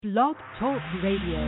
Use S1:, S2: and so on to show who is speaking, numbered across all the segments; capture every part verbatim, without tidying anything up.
S1: Blog Talk Radio.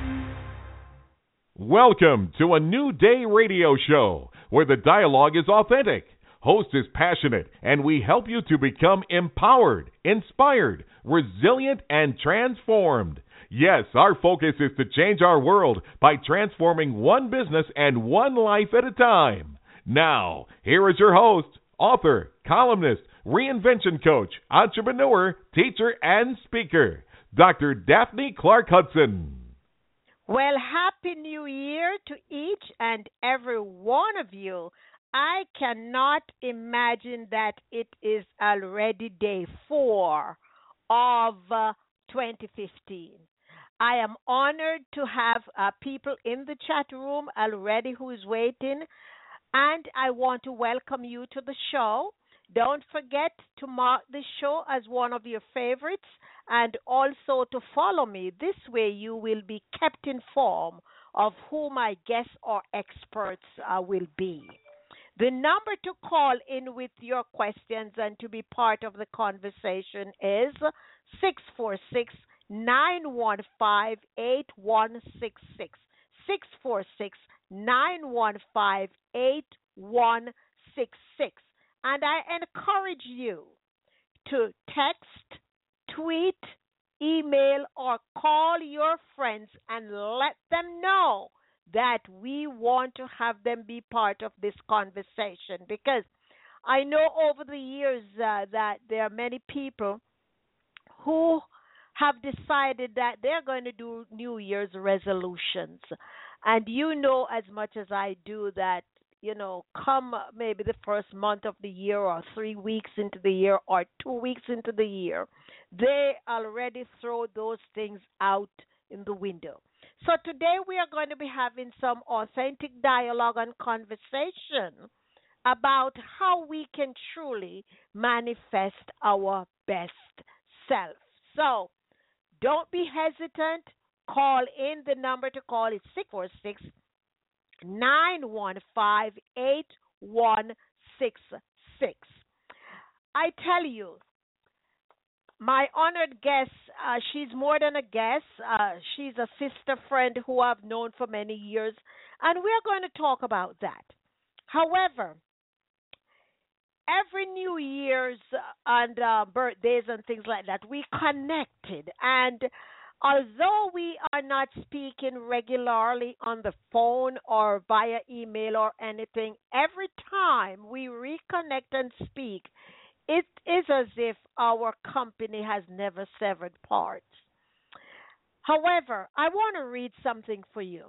S2: Welcome to a New Day radio show where the dialogue is authentic, host is passionate, and we help you to become empowered, inspired, resilient, and transformed. Yes, our focus is to change our world by transforming one business and one life at a time. Now, here is your host, author, columnist, reinvention coach, entrepreneur, teacher, and speaker, Doctor Daphne Clark Hudson.
S3: Well, Happy New Year to each and every one of you. I cannot imagine that it is already day four of uh, twenty fifteen. I am honored to have uh, people in the chat room already who is waiting, and I want to welcome you to the show. Don't forget to mark this show as one of your favorites and also to follow me. This way you will be kept informed of who my guests or experts uh, will be. The number to call in with your questions and to be part of the conversation is six four six, nine one five, eight one six six. six four six, nine one five, eight one six six. And I encourage you to text, tweet, email, or call your friends and let them know that we want to have them be part of this conversation. Because I know over the years uh, that there are many people who have decided that they're going to do New Year's resolutions. And you know as much as I do that, you know, come maybe the first month of the year or three weeks into the year or two weeks into the year, they already throw those things out in the window. So today we are going to be having some authentic dialogue and conversation about how we can truly manifest our best self. So don't be hesitant. Call in. The number to call is six four six, nine one five, eight one six six. I tell you, my honored guest, uh, she's more than a guest. Uh, she's a sister friend who I've known for many years, and we're going to talk about that. However, every New Year's and uh, birthdays and things like that, we connected. And although we are not speaking regularly on the phone or via email or anything, every time we reconnect and speak, it is as if our company has never severed parts. However, I want to read something for you.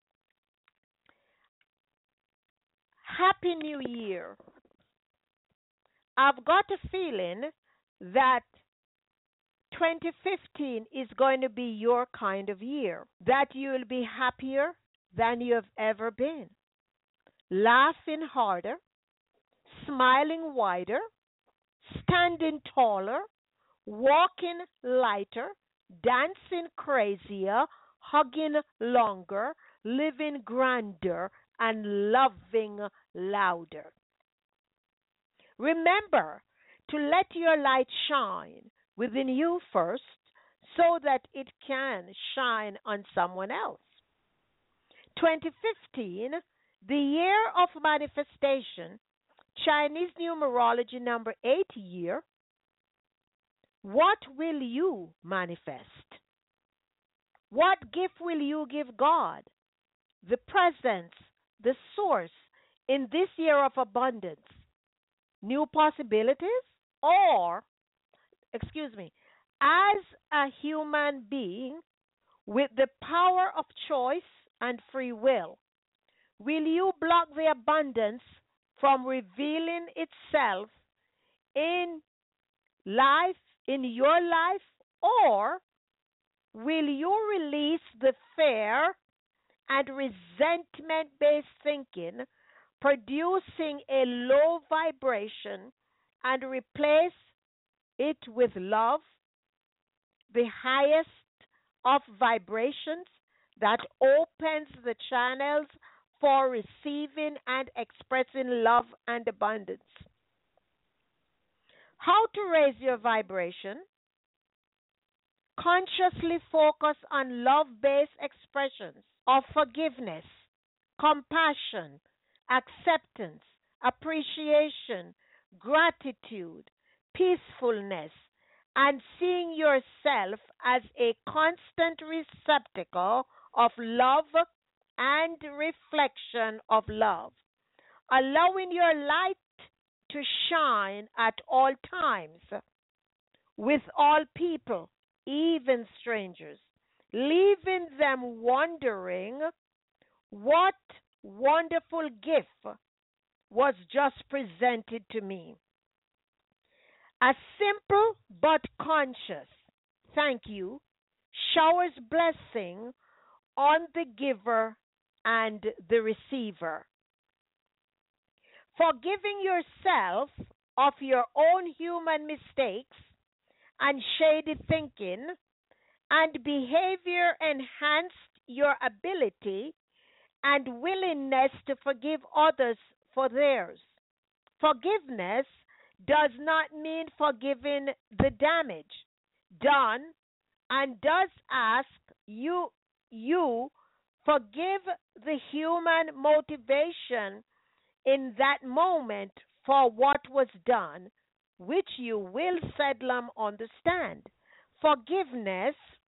S3: Happy New Year. I've got a feeling that twenty fifteen is going to be your kind of year, that you'll be happier than you've ever been, laughing harder, smiling wider, standing taller, walking lighter, dancing crazier, hugging longer, living grander, and loving louder. Remember to let your light shine within you first so that it can shine on someone else. twenty fifteen, the year of manifestation, Chinese numerology number eight year. What will you manifest? What gift will you give God, the presence, the source in this year of abundance? New possibilities or excuse me, as a human being with the power of choice and free will, will you block the abundance from revealing itself in life, in your life, or will you release the fear and resentment-based thinking, producing a low vibration, and replace it with love, the highest of vibrations that opens the channels for receiving and expressing love and abundance? How to raise your vibration? Consciously focus on love-based expressions of forgiveness, compassion, acceptance, appreciation, gratitude, peacefulness, and seeing yourself as a constant receptacle of love and reflection of love, allowing your light to shine at all times with all people, even strangers, leaving them wondering what wonderful gift was just presented to me. A simple but conscious thank you showers blessing on the giver and the receiver. Forgiving yourself of your own human mistakes and shady thinking and behavior enhanced your ability and willingness to forgive others for theirs. Forgiveness does not mean forgiving the damage done and does ask you you forgive the human motivation in that moment for what was done, which you will seldom understand. Forgiveness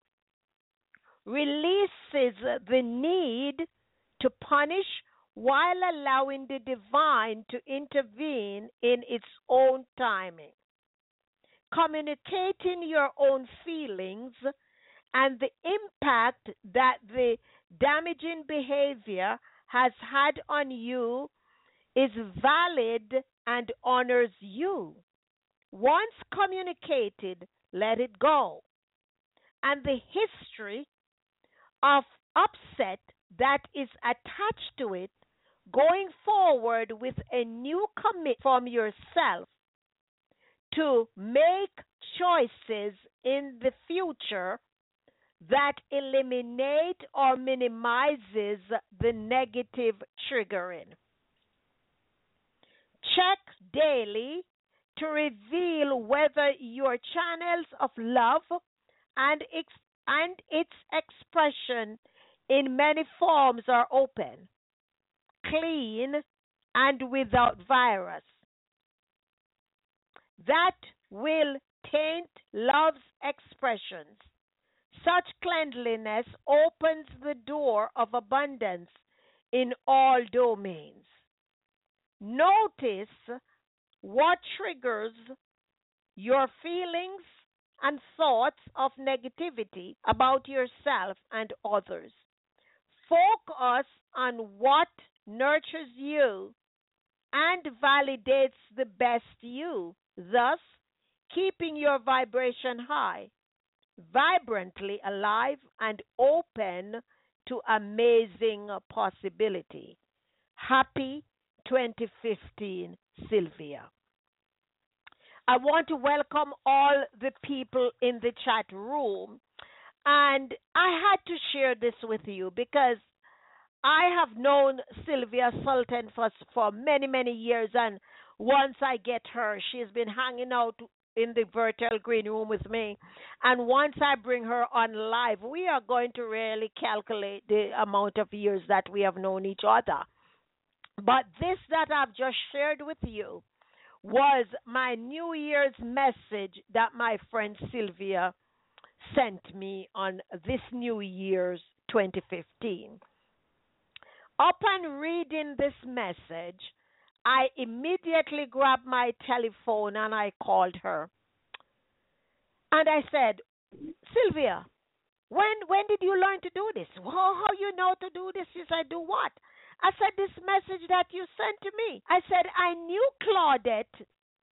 S3: releases the need to punish while allowing the divine to intervene in its own timing. Communicating your own feelings and the impact that the damaging behavior has had on you is valid and honors you. Once communicated, let it go. And the history of upset that is attached to it, going forward with a new commit from yourself to make choices in the future that eliminate or minimizes the negative triggering. Check daily to reveal whether your channels of love and its, and its expression in many forms are open, clean, and without virus. That will taint love's expressions. Such cleanliness opens the door of abundance in all domains. Notice what triggers your feelings and thoughts of negativity about yourself and others. Focus on what nurtures you and validates the best you, thus keeping your vibration high, vibrantly alive, and open to amazing possibility. Happy twenty fifteen, Sylvia. I want to welcome all the people in the chat room, and I had to share this with you because I have known Sylvia Sultan for, for many, many years, and once I get her, she's been hanging out in the virtual green room with me, and once I bring her on live, we are going to really calculate the amount of years that we have known each other. But this that I've just shared with you was my New Year's message that my friend Sylvia sent me on this New Year's twenty fifteen. Upon reading this message, I immediately grabbed my telephone and I called her. And I said, Sylvia, when when did you learn to do this? How, how you know to do this? She said, do what? I said, this message that you sent to me. I said, I knew Claudette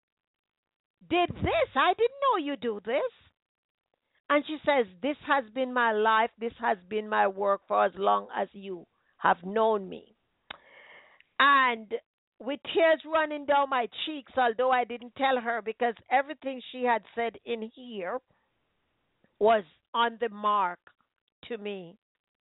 S3: did this. I didn't know you do this. And she says, this has been my life. This has been my work for as long as you have known me. And with tears running down my cheeks, although I didn't tell her because everything she had said in here was on the mark to me.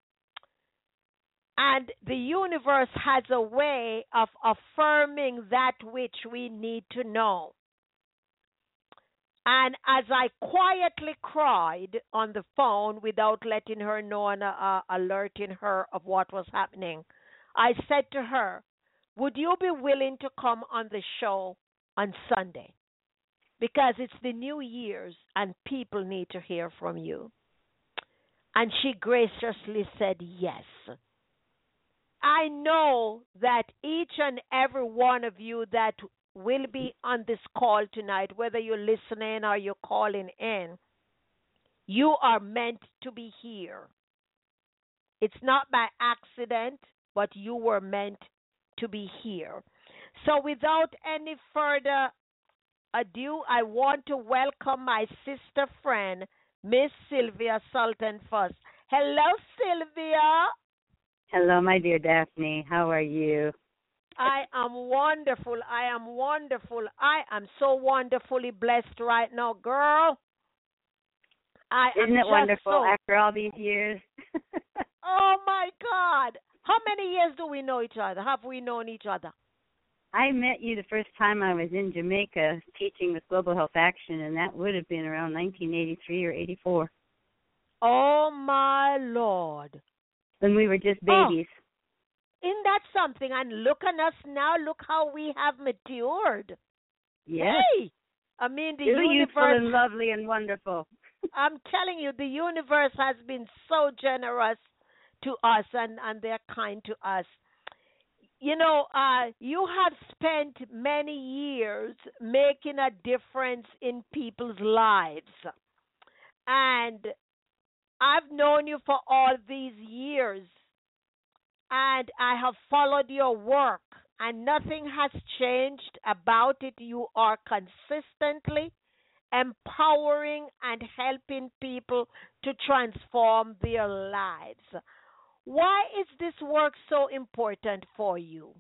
S3: And the universe has a way of affirming that which we need to know. And as I quietly cried on the phone without letting her know and uh, alerting her of what was happening, I said to her, would you be willing to come on the show on Sunday? Because it's the New Year's and people need to hear from you. And she graciously said yes. I know that each and every one of you that will be on this call tonight, whether you're listening or you're calling in, you are meant to be here. It's not by accident, but you were meant to be here. So without any further ado, I want to welcome my sister friend, Miss Sylvia Sultan Fuss. Hello, Sylvia.
S4: Hello, my dear Daphne. How are you?
S3: I am wonderful. I am wonderful. I am so wonderfully blessed right now, girl. I
S4: Isn't
S3: am
S4: it
S3: just
S4: wonderful
S3: so...
S4: after all these years?
S3: Oh, my God. How many years do we know each other? Have we known each other?
S4: I met you the first time I was in Jamaica teaching with Global Health Action, and that would have been around nineteen eighty-three or eighty-four.
S3: Oh, my Lord.
S4: When we were just babies.
S3: Oh, isn't that something? And look at us now. Look how we have matured.
S4: Yes.
S3: Hey! I mean, the
S4: You're
S3: universe...
S4: youthful and lovely and wonderful.
S3: I'm telling you, the universe has been so generous to us, and, and they're kind to us. You know, uh, you have spent many years making a difference in people's lives. And I've known you for all these years, and I have followed your work, and nothing has changed about it. You are consistently empowering and helping people to transform their lives. Why is this work so important for you?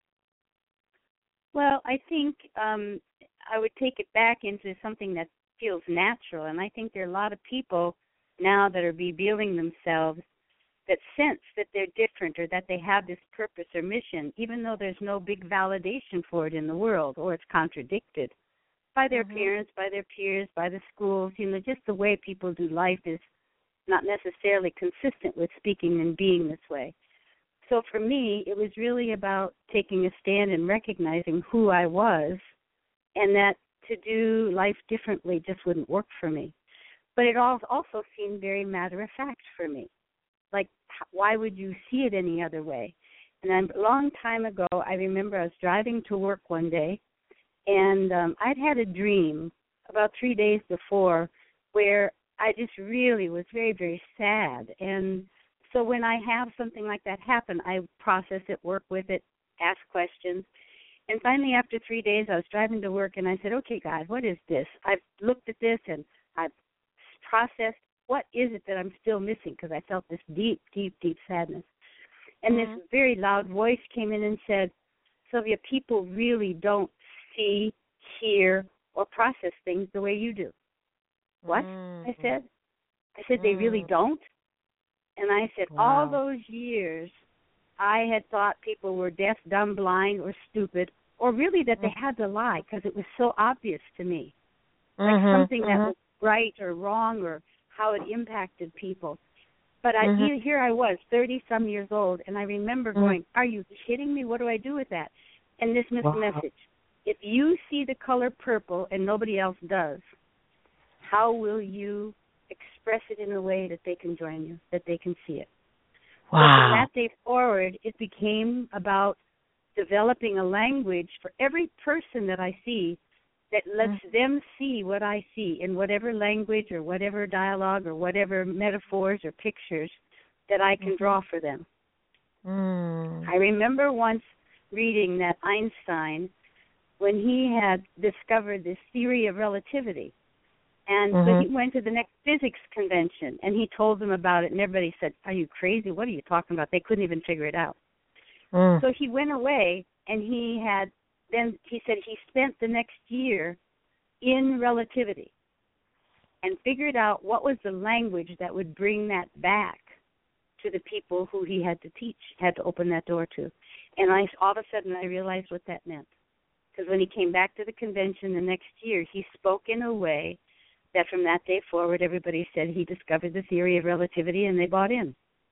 S4: Well, I think um, I would take it back into something that feels natural, and I think there are a lot of people now that are revealing themselves that sense that they're different or that they have this purpose or mission, even though there's no big validation for it in the world or it's contradicted by their mm-hmm. parents, by their peers, by the schools. You know, just the way people do life is not necessarily consistent with speaking and being this way. So for me, it was really about taking a stand and recognizing who I was, and that to do life differently just wouldn't work for me. But it also seemed very matter-of-fact for me. Like, why would you see it any other way? And a long time ago, I remember I was driving to work one day, and um, I'd had a dream about three days before where I just really was very, very sad. And so when I have something like that happen, I process it, work with it, ask questions. And finally, after three days, I was driving to work, and I said, okay, God, what is this? I've looked at this, and I've processed. What is it that I'm still missing? Because I felt this deep, deep, deep sadness. And mm-hmm. this very loud voice came in and said, Sylvia, people really don't see, hear, or process things the way you do. What? Mm-hmm. I said. I said, they mm-hmm. really don't? And I said, wow. all those years, I had thought people were deaf, dumb, blind, or stupid, or really that they had to lie because it was so obvious to me. Like mm-hmm. something mm-hmm. that was right or wrong or how it impacted people. But I, mm-hmm. here I was, thirty-some years old, and I remember mm-hmm. going, are you kidding me? What do I do with that? And this wow. message, if you see the color purple and nobody else does, how will you express it in a way that they can join you, that they can see it? Wow. So from that day forward, it became about developing a language for every person that I see that lets mm-hmm. them see what I see in whatever language or whatever dialogue or whatever metaphors or pictures that I can mm-hmm. draw for them. Mm. I remember once reading that Einstein, when he had discovered this theory of relativity, and mm-hmm. so he went to the next physics convention, and he told them about it, and everybody said, are you crazy? What are you talking about? They couldn't even figure it out. Mm. So he went away, and he had Then he said he spent the next year in relativity and figured out what was the language that would bring that back to the people who he had to teach, had to open that door to. And I, all of a sudden I realized what that meant. Because when he came back to the convention the next year, he spoke in a way that from that day forward, everybody said he discovered the theory of relativity, and they bought in.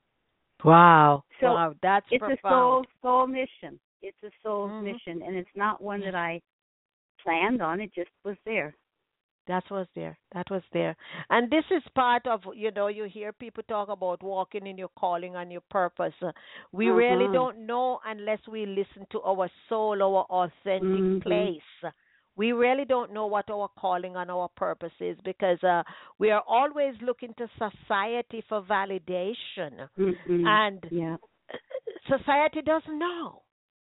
S3: Wow.
S4: So
S3: wow, that's
S4: it's
S3: profound.
S4: a soul soul mission. It's a soul's
S3: mm-hmm.
S4: mission, and it's not one that I planned on. It just was there.
S3: That was there. That was there. And this is part of, you know, you hear people talk about walking in your calling and your purpose. Uh, we
S4: uh-huh.
S3: really don't know unless we listen to our soul, our authentic
S4: mm-hmm.
S3: place. We really don't know what our calling and our purpose is, because uh, we are always looking to society for validation.
S4: Mm-hmm.
S3: And
S4: yeah.
S3: society doesn't know.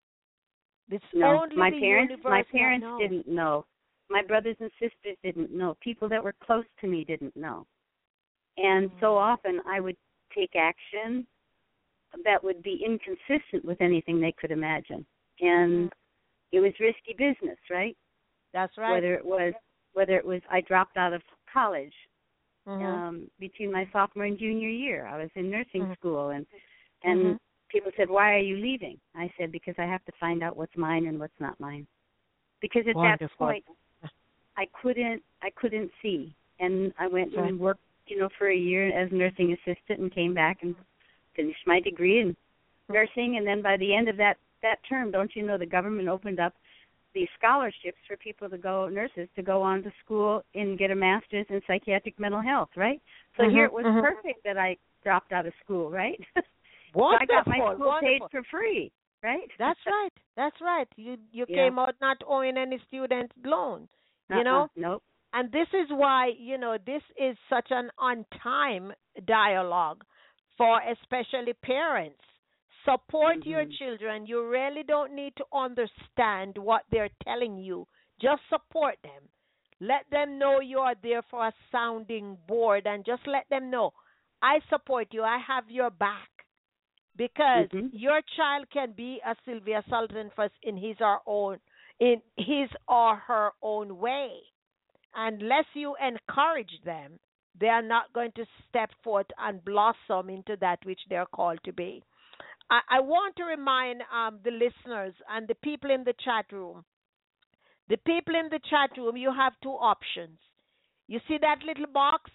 S3: It's
S4: no,
S3: only
S4: my
S3: the
S4: parents,
S3: universe
S4: my
S3: that
S4: parents
S3: knows.
S4: didn't know. My brothers and sisters didn't know. People that were close to me didn't know. And
S3: Mm-hmm.
S4: so often I would take action that would be inconsistent with anything they could imagine. And mm-hmm. it was risky business, right?
S3: That's right.
S4: Whether it was, whether it was, I dropped out of college
S3: mm-hmm.
S4: um, between my sophomore and junior year. I was in nursing
S3: mm-hmm.
S4: school, and and
S3: mm-hmm.
S4: people said, "Why are you leaving?" I said, "Because I have to find out what's mine and what's not mine." Because at
S3: Wonderful.
S4: that point, I couldn't, I couldn't see, and I went right. and worked, you know, for a year as a nursing assistant, and came back and finished my degree in nursing. And then by the end of that that term, don't you know, the government opened up these scholarships for people to go, nurses, to go on to school and get a master's in psychiatric mental health, right? So
S3: mm-hmm,
S4: here it was
S3: mm-hmm.
S4: perfect that I dropped out of school, right?
S3: Wonderful,
S4: so I got my school
S3: wonderful.
S4: paid for free, right?
S3: That's right. That's right. You you
S4: yeah.
S3: came out not owing any student loan, you
S4: uh-uh,
S3: know?
S4: Nope.
S3: And this is why, you know, this is such an on-time dialogue for especially parents. Support
S4: mm-hmm.
S3: your children. You really don't need to understand what they're telling you. Just support them. Let them know you are there for a sounding board, and just let them know, I support you. I have your back. Because
S4: mm-hmm.
S3: your child can be a Sylvia Sullivan first in his or own in his or her own way. Unless you encourage them, they are not going to step forth and blossom into that which they're called to be. I, I want to remind um, the listeners and the people in the chat room, the people in the chat room, you have two options. You see that little box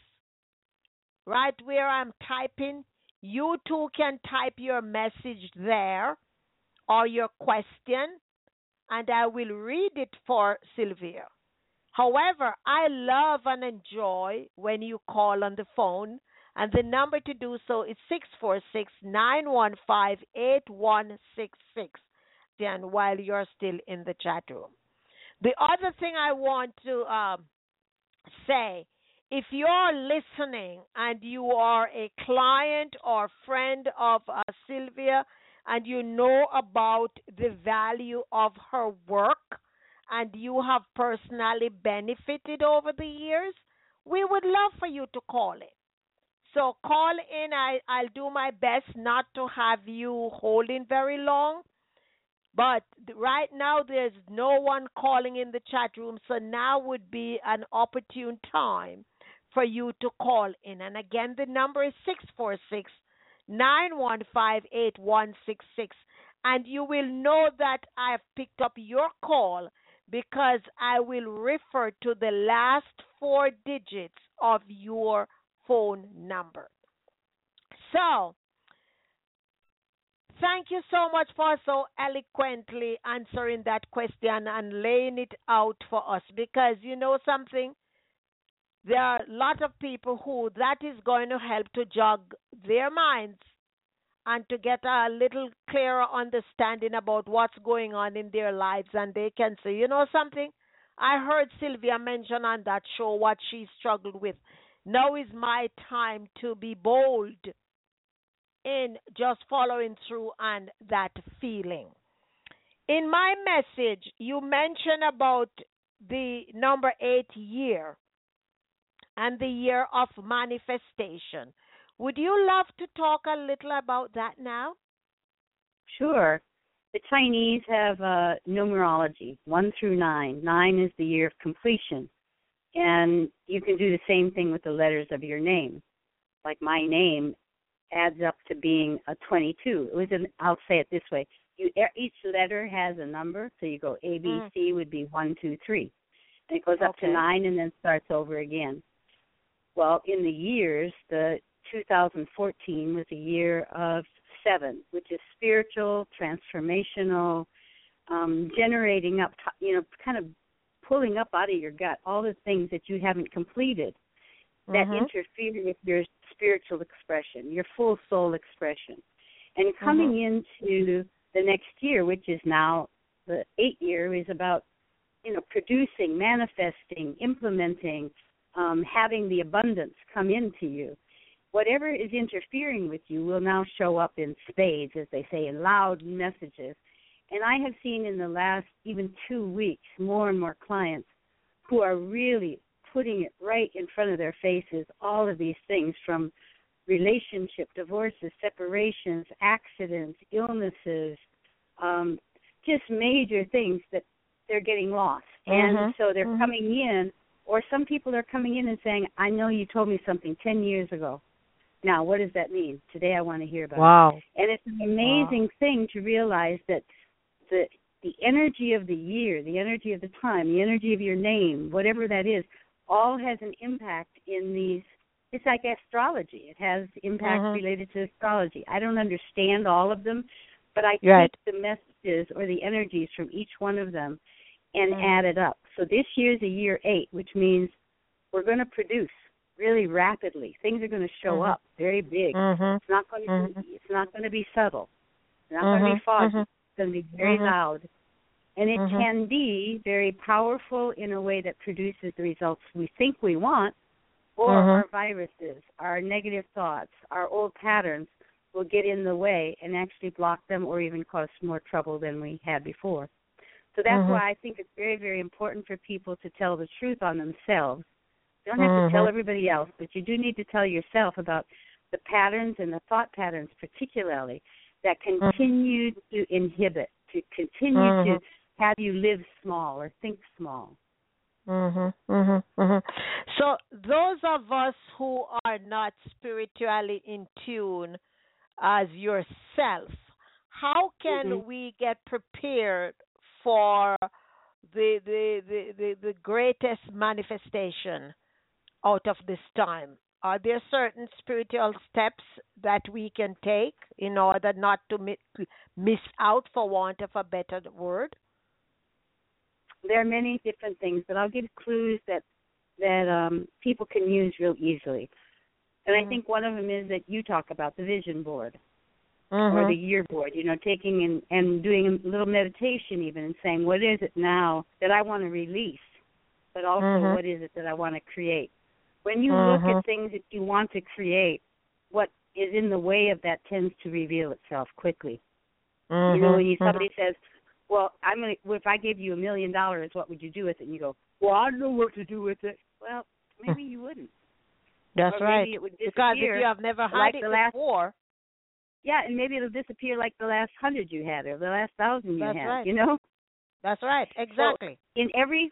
S3: right where I'm typing? You too can type your message there or your question, and I will read it for Sylvia. However, I love and enjoy when you call on the phone, and the number to do so is six four six, nine one five, eight one six six, then while you're still in the chat room. The other thing I want to um, say, if you're listening and you are a client or friend of uh, Sylvia and you know about the value of her work and you have personally benefited over the years, we would love for you to call in. So call in. I, I'll do my best not to have you holding very long. But right now there's no one calling in the chat room, so now would be an opportune time for you to call in. And again, the number is six four six, nine one five, eight one six six. And you will know that I've picked up your call because I will refer to the last four digits of your phone number. So, thank you so much for so eloquently answering that question and laying it out for us, because you know something? There are a lot of people who that is going to help to jog their minds and to get a little clearer understanding about what's going on in their lives, and they can say, you know something? I heard Sylvia mention on that show what she struggled with. Now is my time to be bold in just following through on that feeling. In my message, you mentioned about the number eight year and the year of manifestation. Would you love to talk a little about that now?
S4: Sure. The Chinese have uh, numerology, one through nine. Nine is the year of completion. And you can do the same thing with the letters of your name. Like my name adds up to being a twenty-two. It was an, I'll say it this way. you e- each letter has a number. So you go A, B,
S3: Mm.
S4: C would be one, two, three. And it goes up
S3: Okay.
S4: to nine and then starts over again. Well, in the years, the two thousand fourteen was a year of seven, which is spiritual, transformational, um, generating up, t- you know, kind of pulling up out of your gut all the things that you haven't completed that
S3: Mhm.
S4: interfere with your spiritual expression, your full soul expression. And coming
S3: Mhm.
S4: into the next year, which is now the eight year, is about, you know, producing, manifesting, implementing, um, having the abundance come into you. Whatever is interfering with you will now show up in spades, as they say, in loud messages. And I have seen in the last even two weeks more and more clients who are really putting it right in front of their faces, all of these things from relationship, divorces, separations, accidents, illnesses, um, just major things that they're getting lost. And
S3: Mhm.
S4: so they're
S3: Mhm.
S4: coming in, or some people are coming in and saying, I know you told me something ten years ago. Now, what does that mean? Today I want to hear about
S3: Wow.
S4: it. And it's an amazing wow. thing to realize that the the energy of the year, the energy of the time, the energy of your name, whatever that is, all has an impact in these. It's like astrology. It has impact
S3: Mhm.
S4: related to astrology. I don't understand all of them, but I
S3: Right.
S4: take the messages or the energies from each one of them and
S3: Mhm.
S4: add it up. So this year's a year eight, which means we're going to produce really rapidly. Things are going to show
S3: Mhm.
S4: up very big.
S3: Mhm.
S4: It's not going to
S3: Mhm.
S4: be, it's not going to be subtle. It's not going to be
S3: Mhm.
S4: foggy.
S3: Mhm.
S4: It's going to be very
S3: Mhm.
S4: loud. And it
S3: Mhm.
S4: can be very powerful in a way that produces the results we think we want, or
S3: Mhm.
S4: our viruses, our negative thoughts, our old patterns will get in the way and actually block them or even cause more trouble than we had before. So that's
S3: Mhm.
S4: why I think it's very, very important for people to tell the truth on themselves. You don't have to tell
S3: Mhm.
S4: everybody else, but you do need to tell yourself about the patterns and the thought patterns particularly that continue to inhibit, to continue
S3: Mhm.
S4: to have you live small or think small.
S3: Mhm. Mhm. Mhm. So those of us who are not spiritually in tune as yourself, how can
S4: Mm-hmm.
S3: we get prepared for the the, the, the the greatest manifestation out of this time? Are there certain spiritual steps that we can take in order not to mi- miss out, for want of a better word?
S4: There are many different things, but I'll give clues that that um, people can use real easily. And I
S3: Mhm.
S4: think one of them is that you talk about the vision board
S3: Mhm.
S4: or the year board, you know, taking and, and doing a little meditation even and saying, what is it now that I want to release, but also
S3: Mhm.
S4: what is it that I want to create? When you
S3: Mhm.
S4: look at things that you want to create, what is in the way of that tends to reveal itself quickly.
S3: Mhm.
S4: You know, when you
S3: Mhm.
S4: somebody says, well, I'm gonna, well, if I gave you a million dollars, what would you do with it? And you go, well, I don't know what to do with it. Well, maybe you wouldn't.
S3: That's
S4: or
S3: right.
S4: maybe it would disappear.
S3: Because if you have never had
S4: like
S3: it
S4: the last,
S3: before.
S4: Yeah, and maybe it'll disappear like the last hundred you had or the last thousand you
S3: That's
S4: had,
S3: right.
S4: you know?
S3: That's right. Exactly.
S4: So in every,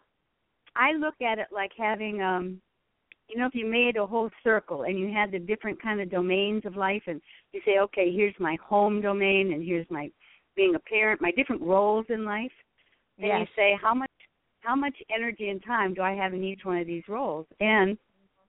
S4: I look at it like having, um, you know, if you made a whole circle and you had the different kind of domains of life and you say, okay, here's my home domain and here's my being a parent, my different roles in life. And
S3: Yes.
S4: you say, how much how much energy and time do I have in each one of these roles? And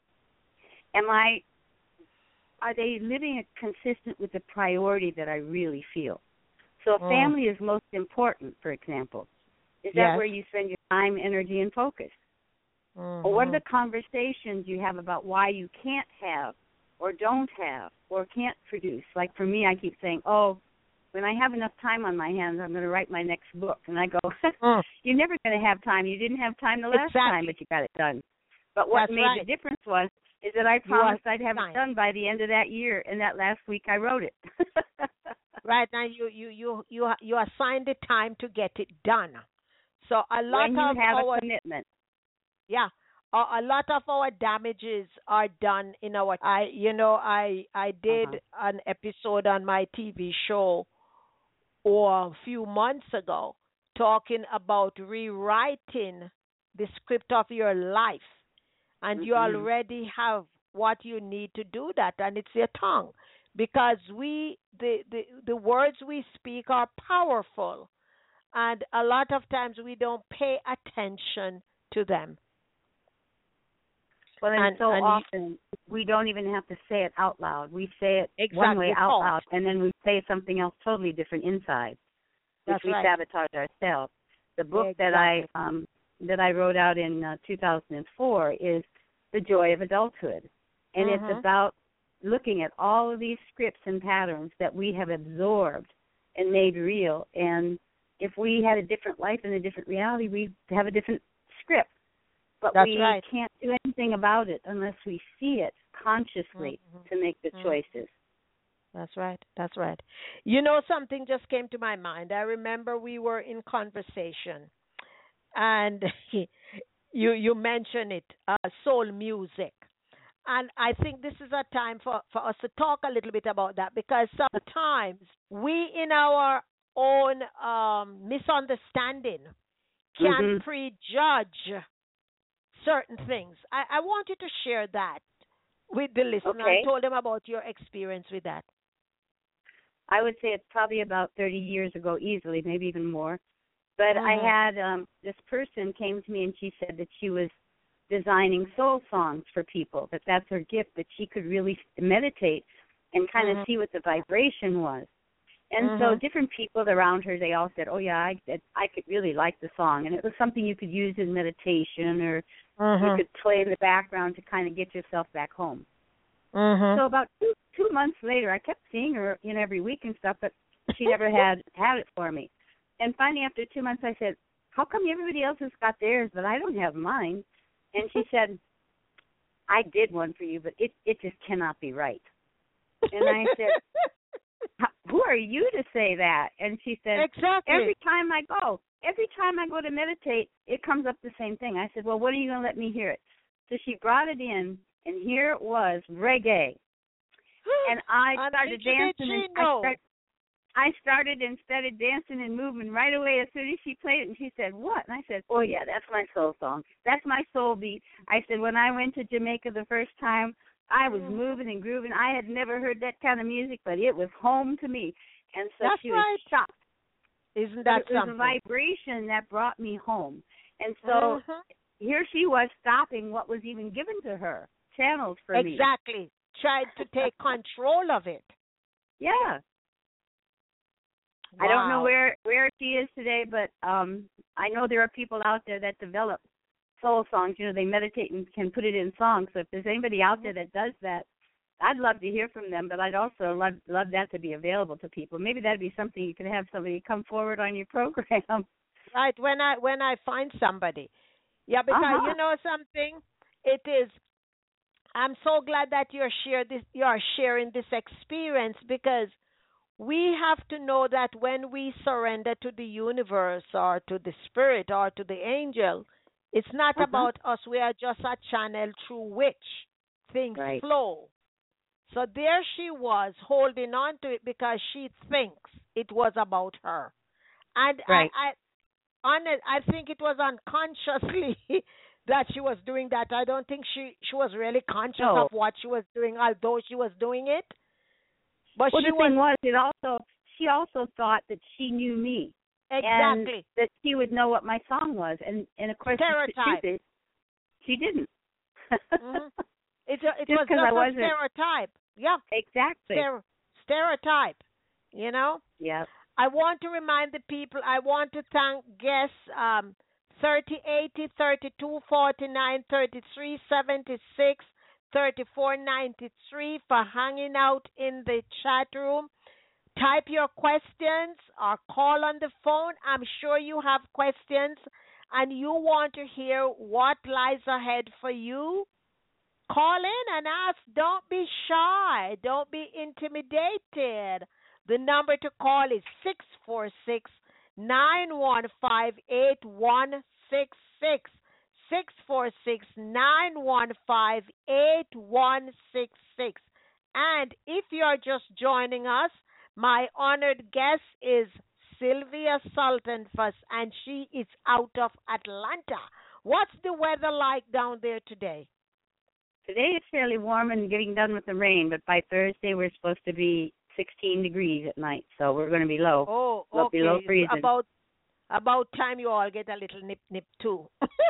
S4: am I, are they living consistent with the priority that I really feel? So if
S3: Mm.
S4: family is most important, for example, is that
S3: Yes.
S4: where you spend your time, energy, and focus?
S3: Mhm.
S4: Or what are the conversations you have about why you can't have or don't have or can't produce? Like for me, I keep saying, oh, when I have enough time on my hands, I'm going to write my next book. And I go,
S3: Mm.
S4: you're never going to have time. You didn't have time the last
S3: Exactly.
S4: time, but you got it done. But what
S3: That's
S4: made
S3: right.
S4: the difference was is that I
S3: You
S4: promised
S3: are
S4: I'd have
S3: time.
S4: it done by the end of that year, and that last week I wrote it.
S3: Right now, you you you you you assigned the time to get it done. So a lot
S4: when you
S3: of
S4: have
S3: our
S4: a commitment.
S3: yeah, a, a lot of our damages are done in our. I you know I I did
S4: Uh-huh.
S3: an episode on my T V show or a few months ago talking about rewriting the script of your life, and you
S4: Mhm.
S3: already have what you need to do that, and it's your tongue. because we the, the the words we speak are powerful, and a lot of times we don't pay attention to them.
S4: Well, and,
S3: And,
S4: so
S3: and
S4: often we don't even have to say it out loud. We say it
S3: Exactly.
S4: one way out
S3: Oh.
S4: loud, and then we say something else totally different inside, which
S3: That's
S4: we
S3: right.
S4: sabotage ourselves. The book that I
S3: Exactly.
S4: um, that I wrote out in uh, two thousand four is The Joy of Adulthood, and
S3: Mhm.
S4: it's about looking at all of these scripts and patterns that we have absorbed and made real. And if we had a different life and a different reality, we'd have a different script. But
S3: That's
S4: we
S3: right.
S4: can't do anything about it unless we see it consciously
S3: Mhm.
S4: to make the
S3: Mhm.
S4: choices.
S3: That's right. That's right. You know, something just came to my mind. I remember we were in conversation, and you you mentioned it, uh, soul music, and I think this is a time for for us to talk a little bit about that, because sometimes we, in our own um, misunderstanding, can
S4: Mhm.
S3: prejudge certain things. I, I want you to share that with the listener
S4: Okay.
S3: and told them about your experience with that.
S4: I would say it's probably about thirty years ago, easily, maybe even more. But I
S3: Mhm.
S4: had um, this person came to me and she said that she was designing soul songs for people, that that's her gift, that she could really meditate and kind of
S3: Mhm.
S4: see what the vibration was. And so
S3: Mhm.
S4: different people around her, they all said, oh, yeah, I, that, I could really like the song. And it was something you could use in meditation, or you
S3: Mhm.
S4: could play in the background to kind of get yourself back home.
S3: Mhm.
S4: So about two two months later, I kept seeing her, you know, every week and stuff, but she never had had it for me. And finally, after two months, I said, how come everybody else has got theirs, but I don't have mine? And she said, I did one for you, but it, it just cannot be right. And I said, who are you to say that? And she said,
S3: Exactly.
S4: every time I go, every time I go to meditate, it comes up the same thing. I said, well, when are you going to let me hear it? So she brought it in, and here it was, reggae. And I
S3: And
S4: started
S3: little did
S4: dancing,
S3: she
S4: and I,
S3: know.
S4: start, I started and started dancing and moving right away as soon as she played it. And she said, what? And I said, oh, yeah, that's my soul song. That's my soul beat. I said, when I went to Jamaica the first time, I was
S3: Mhm.
S4: moving and grooving. I had never heard that kind of music, but it was home to me. And so
S3: That's
S4: she
S3: right.
S4: was shocked.
S3: Isn't
S4: But
S3: that
S4: it was a
S3: something?
S4: vibration that brought me home. And so
S3: Mhm.
S4: here she was stopping what was even given to her, channeled for me.
S3: Exactly. Tried to take control of it.
S4: Yeah. I don't know
S3: Wow.
S4: where where she is today, but um, I know there are people out there that develop soul songs. You know, they meditate and can put it in songs. So if there's anybody out there that does that, I'd love to hear from them. But I'd also love love that to be available to people. Maybe that'd be something you could have somebody come forward on your program.
S3: Right, when I when I find somebody. Yeah, because
S4: Uh-huh.
S3: you know something? It is I'm so glad that you're share this you are sharing this experience, because we have to know that when we surrender to the universe or to the spirit or to the angel, it's not
S4: Uh-huh.
S3: about us. We are just a channel through which things
S4: Right.
S3: flow. So there she was holding on to it because she thinks it was about her. And
S4: Right.
S3: I, I, on it, I think it was unconsciously that she was doing that. I don't think she, she was really conscious
S4: No.
S3: of what she was doing, although she was doing it. But
S4: Well,
S3: she
S4: the
S3: was
S4: thing was, it also she also thought that she knew me.
S3: exactly
S4: And that she would know what my song was. And, and of course, the
S3: stereotype.
S4: truth is, she didn't.
S3: Mhm. It's a, it
S4: Just
S3: was
S4: 'cause
S3: just
S4: I
S3: a
S4: wasn't-
S3: stereotype. Yeah,
S4: Exactly.
S3: Stere- stereotype. You know.
S4: Yeah.
S3: I want to remind the people. I want to thank guests um, thirty eighty, thirty-two forty-nine, thirty-three seventy-six, thirty-four ninety-three for hanging out in the chat room. Type your questions or call on the phone. I'm sure you have questions and you want to hear what lies ahead for you. Call in and ask. Don't be shy. Don't be intimidated. The number to call is six four six, nine one five, eight one six six. six four six, nine one five, eight one six six. And if you're just joining us, my honored guest is Sylvia Sultanfuss, and she is out of Atlanta. What's the weather like down there today?
S4: today it's fairly warm and getting done with the rain, but by Thursday we're supposed to be sixteen degrees at night, so we're going to be low.
S3: Oh, okay.
S4: Below freezing.
S3: About about time you all get a little nip nip too.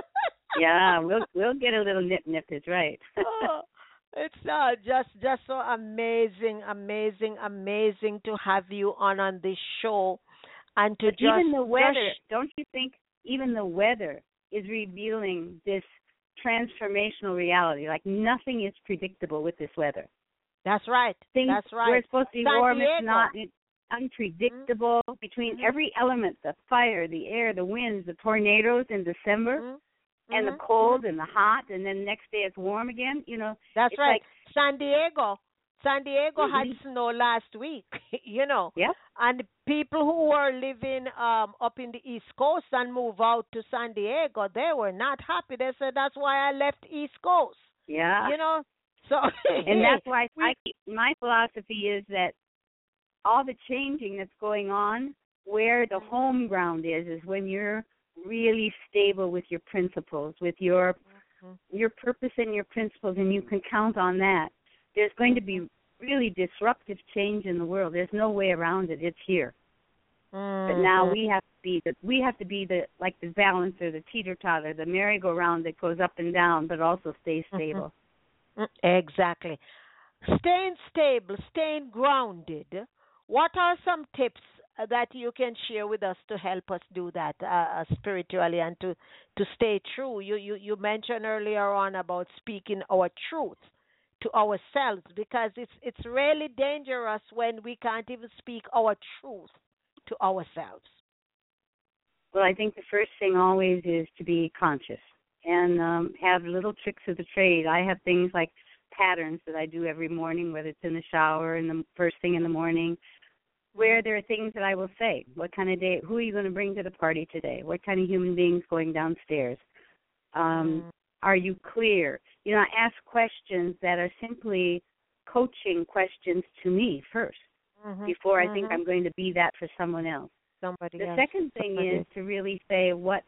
S4: Yeah, we'll we'll get a little nip nip. Is right.
S3: Oh, it's uh, just just so amazing, amazing, amazing to have you on on this show, and to
S4: but
S3: just
S4: even the weather.
S3: just,
S4: don't you think even the weather is revealing this transformational reality? Like nothing is predictable with this weather.
S3: That's right.
S4: Things,
S3: That's right.
S4: We're supposed to be
S3: San
S4: warm.
S3: Diego.
S4: It's not. It's unpredictable.
S3: Mm-hmm.
S4: Between
S3: Mm-hmm.
S4: every element, the fire, the air, the winds, the tornadoes in December,
S3: Mm-hmm.
S4: and the cold and the hot, and then next day it's warm again. You know.
S3: That's
S4: it's
S3: right.
S4: Like,
S3: San Diego. San Diego
S4: mm-hmm.
S3: had snow last week, you know.
S4: Yep.
S3: And people who were living um, up in the East Coast and moved out to San Diego, they were not happy. They said, that's why I left East Coast.
S4: Yeah.
S3: You know? So
S4: and that's why
S3: we,
S4: I keep, my philosophy is that all the changing that's going on, where the home ground is, is when you're really stable with your principles, with your mm-hmm. your purpose and your principles, and you can count on that. There's going to be really disruptive change in the world. There's no way around it. It's here. Mm-hmm. But now we have to be the we have to be the like the balancer, the teeter-totter, the merry-go-round that goes up and down, but also stays stable.
S3: Mm-hmm. Exactly. Staying stable, staying grounded. What are some tips that you can share with us to help us do that uh, spiritually and to, to stay true? You, you you mentioned earlier on about speaking our truth to ourselves, because it's it's really dangerous when we can't even speak our truth to ourselves.
S4: Well, I think the first thing always is to be conscious and um, have little tricks of the trade. I have things like patterns that I do every morning, whether it's in the shower, in the first thing in the morning, where there are things that I will say. What kind of day, who are you going to bring to the party today? What kind of human beings going downstairs? Um, mm. Are you clear? You know, I ask questions that are simply coaching questions to me first, mm-hmm. before mm-hmm. I think I'm going to be that for someone else.
S3: Somebody
S4: the
S3: else.
S4: second thing Somebody. is to really say what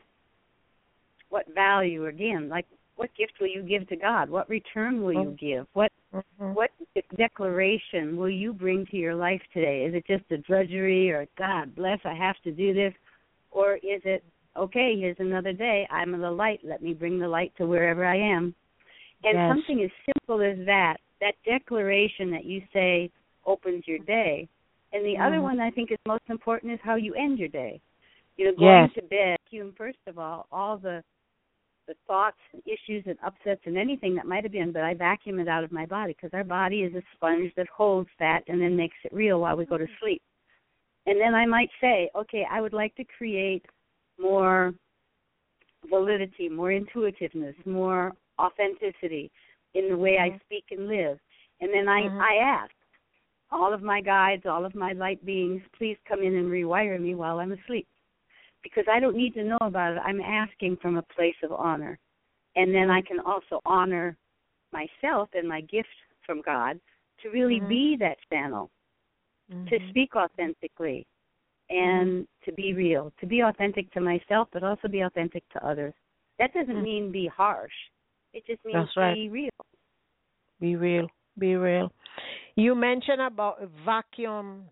S4: what value, again, like what gift will you give to God? What return will you give? What mm-hmm. what declaration will you bring to your life today? Is it just a drudgery or, God bless, I have to do this? Or is it, okay, here's another day. I'm the light. Let me bring the light to wherever I am. And yes. something as simple as that, that declaration that you say opens your day. And the mm-hmm. other one I think is most important is how you end your day. You know, going yes. to bed, you, first of all, all the the thoughts and issues and upsets and anything that might have been, but I vacuum it out of my body, because our body is a sponge that holds that and then makes it real while we go to sleep. And then I might say, okay, I would like to create more validity, more intuitiveness, more authenticity in the way mm-hmm. I speak and live. And then I, mm-hmm. I ask all of my guides, all of my light beings, please come in and rewire me while I'm asleep. Because I don't need to know about it. I'm asking from a place of honor. And then I can also honor myself and my gift from God to really mm-hmm. be that channel, mm-hmm. to speak authentically and mm-hmm. to be real, to be authentic to myself, but also be authentic to others. That doesn't mm-hmm. mean be harsh. It just means
S3: That's right.
S4: be real.
S3: Be real. Be real. You mentioned about vacuum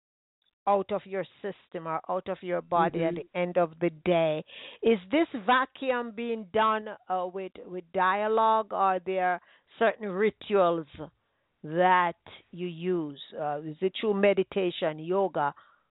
S3: out of your system or out of your body mm-hmm. at the end of the day. Is this vacuum being done uh, with with dialogue, or are there certain rituals that you use? Uh, is it through meditation, yoga?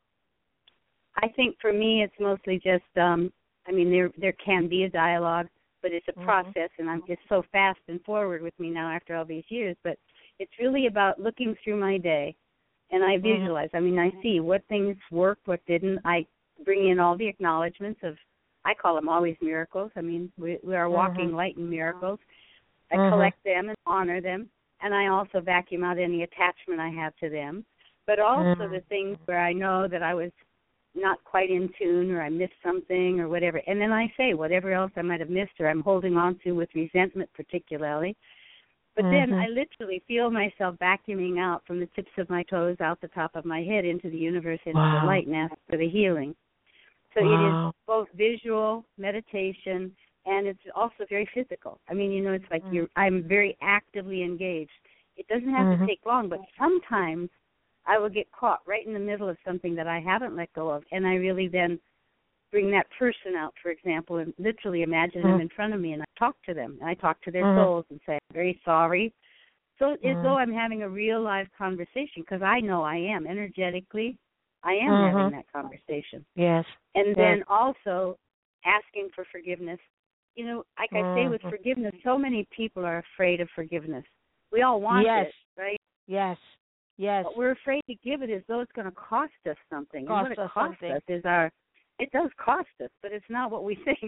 S4: I think for me it's mostly just, um, I mean, there there can be a dialogue, but it's a mm-hmm. process, and I'm just so fast and forward with me now after all these years. But it's really about looking through my day. And I visualize. I mean, I see what things worked, what didn't. I bring in all the acknowledgments of, I call them always miracles. I mean, we, we are walking mm-hmm. light and miracles. I mm-hmm. collect them and honor them. And I also vacuum out any attachment I have to them. But also mm-hmm. the things where I know that I was not quite in tune, or I missed something or whatever. And then I say whatever else I might have missed or I'm holding on to with resentment particularly. But mm-hmm. then I literally feel myself vacuuming out from the tips of my toes out the top of my head into the universe, into wow. the light, and ask for the healing. So wow. it is both visual, meditation, and it's also very physical. I mean, you know, it's like
S3: mm-hmm.
S4: you're. I'm very actively engaged. It doesn't have
S3: mm-hmm.
S4: to take long, but sometimes I will get caught right in the middle of something that I haven't let go of, and I really then bring that person out, for example, and literally imagine
S3: mm-hmm.
S4: them in front of me, and I talk to them, and I talk to their
S3: mm-hmm.
S4: souls and say, I'm very sorry. So it's
S3: mm-hmm.
S4: as though I'm having a real live conversation, because I know I am. Energetically, I am
S3: mm-hmm.
S4: having that conversation.
S3: Yes.
S4: And
S3: yes.
S4: then also asking for forgiveness. You know, like
S3: mm-hmm.
S4: I say with forgiveness, so many people are afraid of forgiveness. We all want
S3: yes.
S4: it, right?
S3: Yes. Yes.
S4: But we're afraid to give it as though it's going to cost us something.
S3: Cost
S4: and what
S3: us
S4: it costs
S3: something.
S4: us is our, it does cost us, but it's not what we think.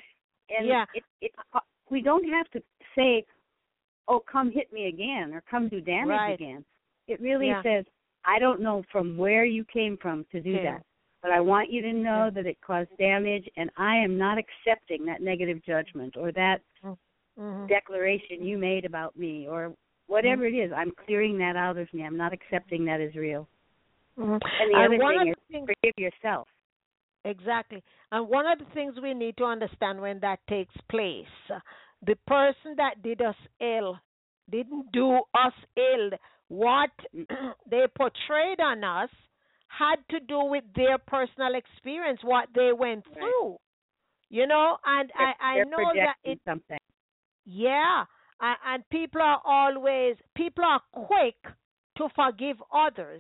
S4: And
S3: yeah.
S4: it, it, we don't have to say, oh, come hit me again or come do damage
S3: right.
S4: again. It really
S3: yeah.
S4: says, I don't know from where you came from to do
S3: okay.
S4: that, but I want you to know
S3: yeah.
S4: that it caused damage, and I am not accepting that negative judgment or that
S3: mm-hmm.
S4: declaration you made about me or whatever
S3: mm-hmm.
S4: it is. I'm clearing that out of me. I'm not accepting that as real.
S3: Mm-hmm.
S4: And the
S3: and
S4: other
S3: one
S4: thing
S3: of
S4: is
S3: the things,
S4: forgive yourself.
S3: Exactly. And one of the things we need to understand when that takes place, the person that did us ill didn't do us ill. What they portrayed on us had to do with their personal experience, what they went
S4: right.
S3: through. You know, and
S4: they're,
S3: I, I
S4: they're
S3: know that it,
S4: something.
S3: yeah, and, and people are always, people are quick to forgive others.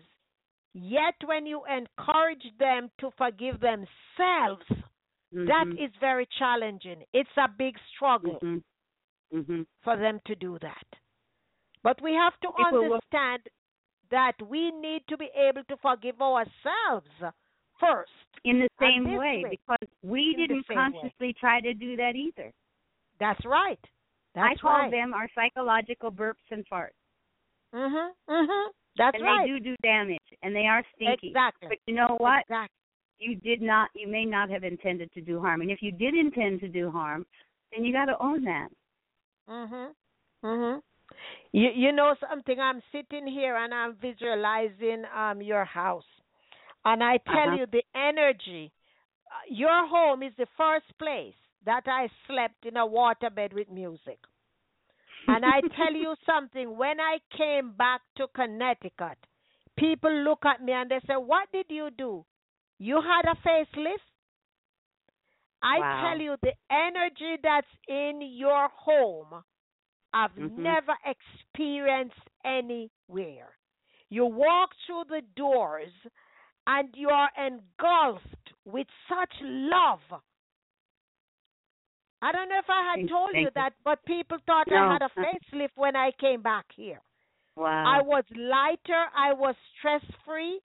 S3: Yet when you encourage them to forgive themselves,
S4: mm-hmm.
S3: that is very challenging. It's a big struggle
S4: mm-hmm. Mm-hmm.
S3: for them to do that. But we have to
S4: people
S3: understand will... that we need to be able to forgive ourselves first.
S4: In the same
S3: way,
S4: way, because we
S3: in
S4: didn't consciously way. try to do that either.
S3: That's right. That's
S4: I call
S3: right.
S4: them our psychological burps and farts.
S3: Mhm. Mhm. That's
S4: and
S3: right.
S4: And they do do damage, and they are stinky.
S3: Exactly.
S4: But you know what?
S3: Exactly.
S4: You did not. You may not have intended to do harm, and if you did intend to do harm, then you got to own that.
S3: Mhm. Mhm. You you know something? I'm sitting here and I'm visualizing um your house, and I tell
S4: uh-huh.
S3: you the energy. Uh, your home is the first place that I slept in a waterbed with music. And I tell you something, when I came back to Connecticut, people look at me and they say, what did you do? You had a facelift? I
S4: wow.
S3: tell you, the energy that's in your home, I've
S4: mm-hmm.
S3: never experienced anywhere. You walk through the doors and you are engulfed with such love. I don't know if I had told you that, but people thought
S4: no.
S3: I had a facelift when I came back here.
S4: Wow.
S3: I was lighter, I was stress-free,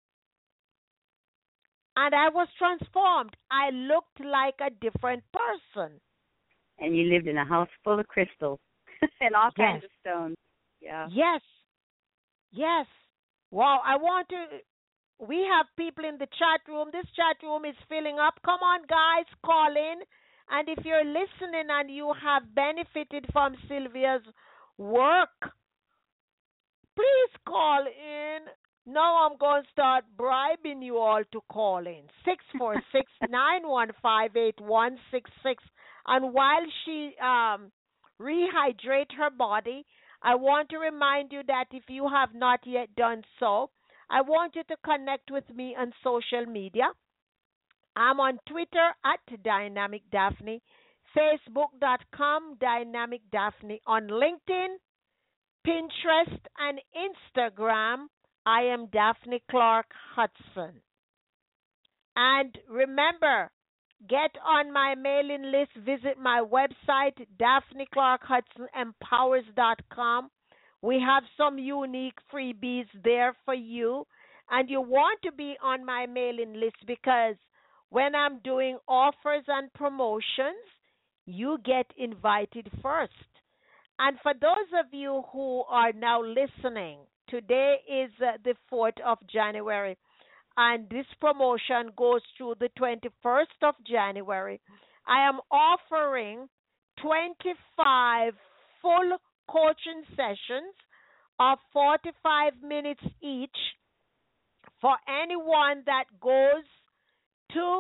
S3: and I was transformed. I looked like a different person.
S4: And you lived in a house full of crystals and all
S3: yes.
S4: kinds of stones. Yeah.
S3: Yes. Yes. Wow, I want to... We have people in the chat room. This chat room is filling up. Come on, guys, call in. And if you're listening and you have benefited from Sylvia's work, please call in. Now I'm going to start bribing you all to call in. six four six, nine one five, eight one six six. And while she um, rehydrates her body, I want to remind you that if you have not yet done so, I want you to connect with me on social media. I'm on Twitter at Dynamic Daphne, Facebook dot com Dynamic Daphne, on LinkedIn, Pinterest, and Instagram. I am Daphne Clark Hudson. And remember, get on my mailing list. Visit my website, Daphne Clark Hudson Empowers dot com. We have some unique freebies there for you. And you want to be on my mailing list because when I'm doing offers and promotions, you get invited first. And for those of you who are now listening, today is uh, the fourth of January, and this promotion goes through the twenty-first of January. I am offering twenty-five full coaching sessions of forty-five minutes each for anyone that goes to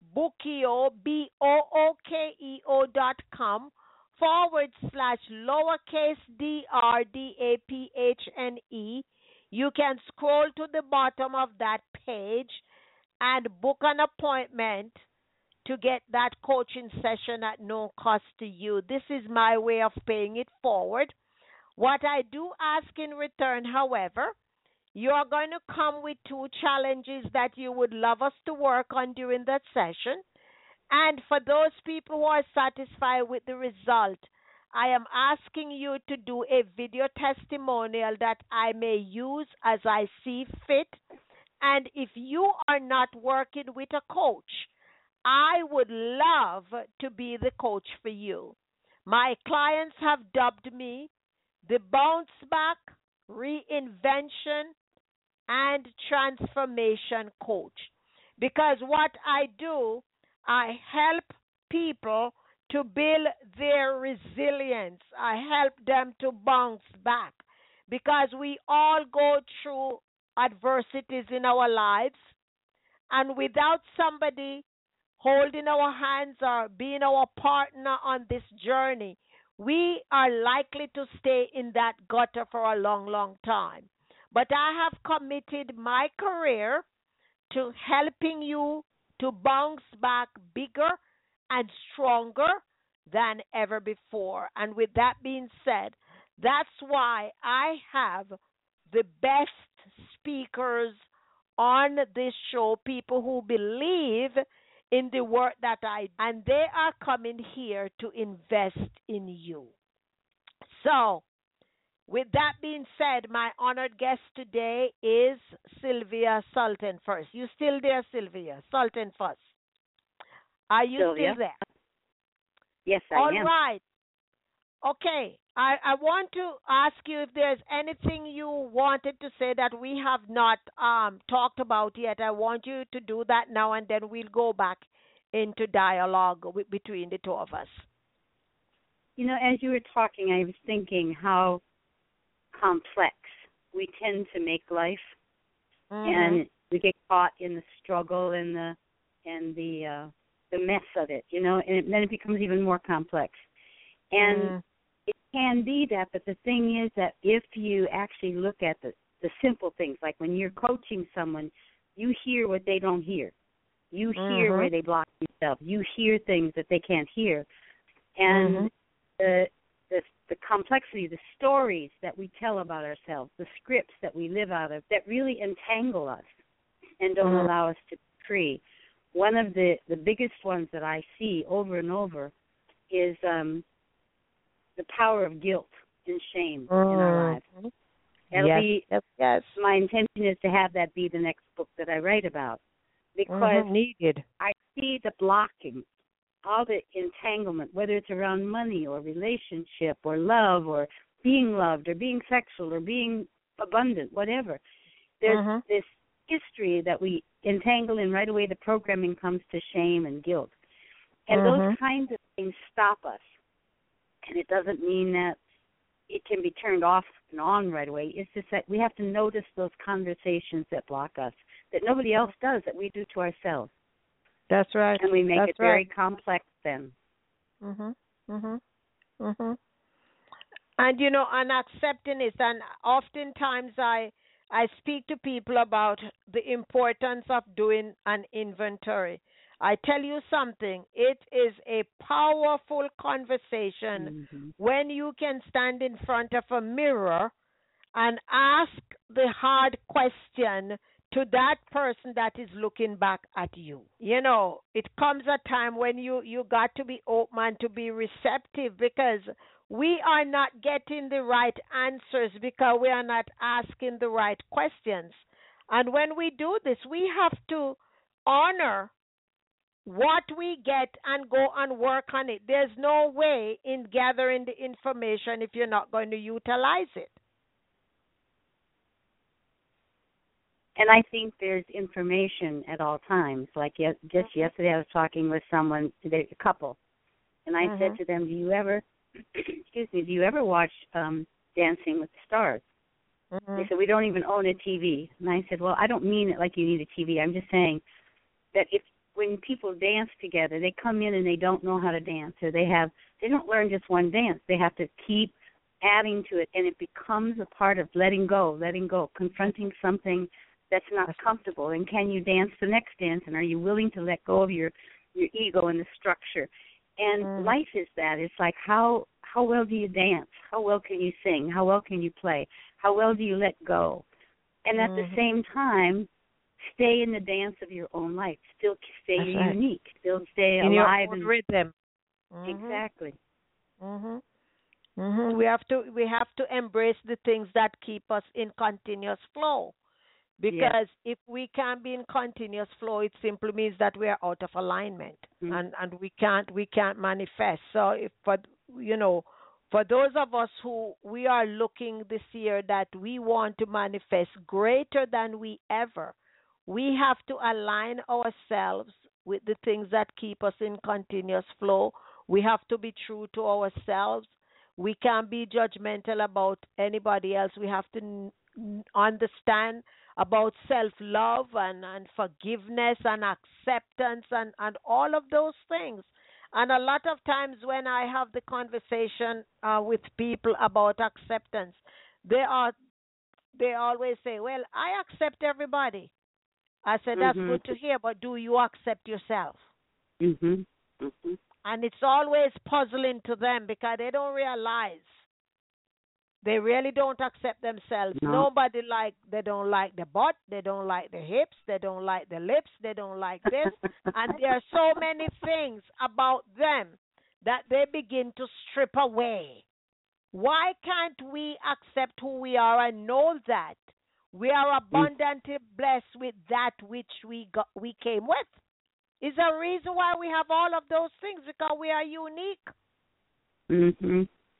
S3: bookeo, B O O K E O dot com forward slash lowercase d r d a p h n e. You can scroll to the bottom of that page and book an appointment to get that coaching session at no cost to you. This is my way of paying it forward. What I do ask in return, however, you are going to come with two challenges that you would love us to work on during that session. And for those people who are satisfied with the result, I am asking you to do a video testimonial that I may use as I see fit. And if you are not working with a coach, I would love to be the coach for you. My clients have dubbed me the bounce back, reinvention, and transformation coach. Because what I do, I help people to build their resilience. I help them to bounce back. Because we all go through adversities in our lives. And without somebody holding our hands or being our partner on this journey, we are likely to stay in that gutter for a long, long time. But I have committed my career to helping you to bounce back bigger and stronger than ever before. And with that being said, that's why I have the best speakers on this show, people who believe in the work that I do, and they are coming here to invest in you. So, with that being said, my honored guest today is Sylvia Sultan First. You still there, Sylvia? Sultan First. Are you
S4: Sylvia?
S3: still there?
S4: Yes, I
S3: All
S4: am.
S3: All right. Okay. I, I want to ask you if there's anything you wanted to say that we have not um, talked about yet. I want you to do that now, and then we'll go back into dialogue w- between the two of us.
S4: You know, as you were talking, I was thinking how complex we tend to make life,
S3: mm-hmm.
S4: and we get caught in the struggle and the and the uh, the mess of it, you know, and then it becomes even more complex. And mm. it can be that, but the thing is that if you actually look at the, the simple things, like when you're coaching someone, you hear what they don't hear. You hear
S3: mm-hmm.
S4: where they block themselves. You hear things that they can't hear. And
S3: mm-hmm.
S4: the, the the complexity, the stories that we tell about ourselves, the scripts that we live out of, that really entangle us and don't
S3: mm-hmm.
S4: allow us to be free. One of the, the biggest ones that I see over and over is um, the power of guilt and shame
S3: mm-hmm.
S4: in our lives. That'll
S3: yes,
S4: be,
S3: yes, yes.
S4: My intention is to have that be the next book that I write about, because
S3: mm-hmm. needed.
S4: I see the blocking, all the entanglement, whether it's around money or relationship or love or being loved or being sexual or being abundant, whatever. There's
S3: mm-hmm.
S4: this history that we entangle in right away. The programming comes to shame and guilt. And
S3: mm-hmm.
S4: those kinds of things stop us. And it doesn't mean that it can be turned off and on right away. It's just that we have to notice those conversations that block us, that nobody else does, that we do to ourselves.
S3: That's right.
S4: And we make
S3: That's
S4: it very
S3: right.
S4: complex then.
S3: Mhm. Mhm. Mhm. And you know, and accepting it. And oftentimes, I I speak to people about the importance of doing an inventory. I tell you something. It is a powerful conversation
S4: mm-hmm.
S3: when you can stand in front of a mirror and ask the hard question to that person that is looking back at you. You know, it comes a time when you, you got to be open, to be receptive, because we are not getting the right answers because we are not asking the right questions. And when we do this, we have to honor what we get and go and work on it. There's no way in gathering the information if you're not going to utilize it.
S4: And I think there's information at all times. Like yes, just
S3: mm-hmm.
S4: yesterday I was talking with someone, a couple, and I
S3: mm-hmm.
S4: said to them, do you ever, excuse me, do you ever watch um, Dancing with the Stars?
S3: Mm-hmm.
S4: They said, we don't even own a T V. And I said, well, I don't mean it like you need a T V. I'm just saying that if when people dance together, they come in and they don't know how to dance, or they have they don't learn just one dance. They have to keep adding to it, and it becomes a part of letting go, letting go, confronting something that's not comfortable. And can you dance the next dance? And are you willing to let go of your, your ego and the structure? And mm. life is that. It's like how how well do you dance? How well can you sing? How well can you play? How well do you let go? And at mm. the same time, stay in the dance of your own life. Still stay That's unique. Right. Still stay
S3: in
S4: alive
S3: your own
S4: and
S3: rhythm. Mm-hmm.
S4: Exactly.
S3: Mhm. Mhm. We have to we have to embrace the things that keep us in continuous flow. Because yes. if we can't be in continuous flow, it simply means that we are out of alignment, mm-hmm. and and we can't we can't manifest. So if for you know, for those of us who we are looking this year that we want to manifest greater than we ever, we have to align ourselves with the things that keep us in continuous flow. We have to be true to ourselves. We can't be judgmental about anybody else. We have to n- understand about self-love and, and forgiveness and acceptance and, and all of those things. And a lot of times when I have the conversation uh, with people about acceptance, they are they always say, well, I accept everybody. I said, that's mm-hmm. good to hear, but do you accept yourself?
S4: Mm-hmm. Mm-hmm.
S3: And it's always puzzling to them because they don't realize they really don't accept themselves.
S4: No.
S3: Nobody like, they don't like the butt, they don't like the hips, they don't like the lips, they don't like this. And there are so many things about them that they begin to strip away. Why can't we accept who we are and know that we are abundantly blessed with that which we got, we came with? Is there a reason why we have all of those things? Because we are unique.
S4: Mm-hmm.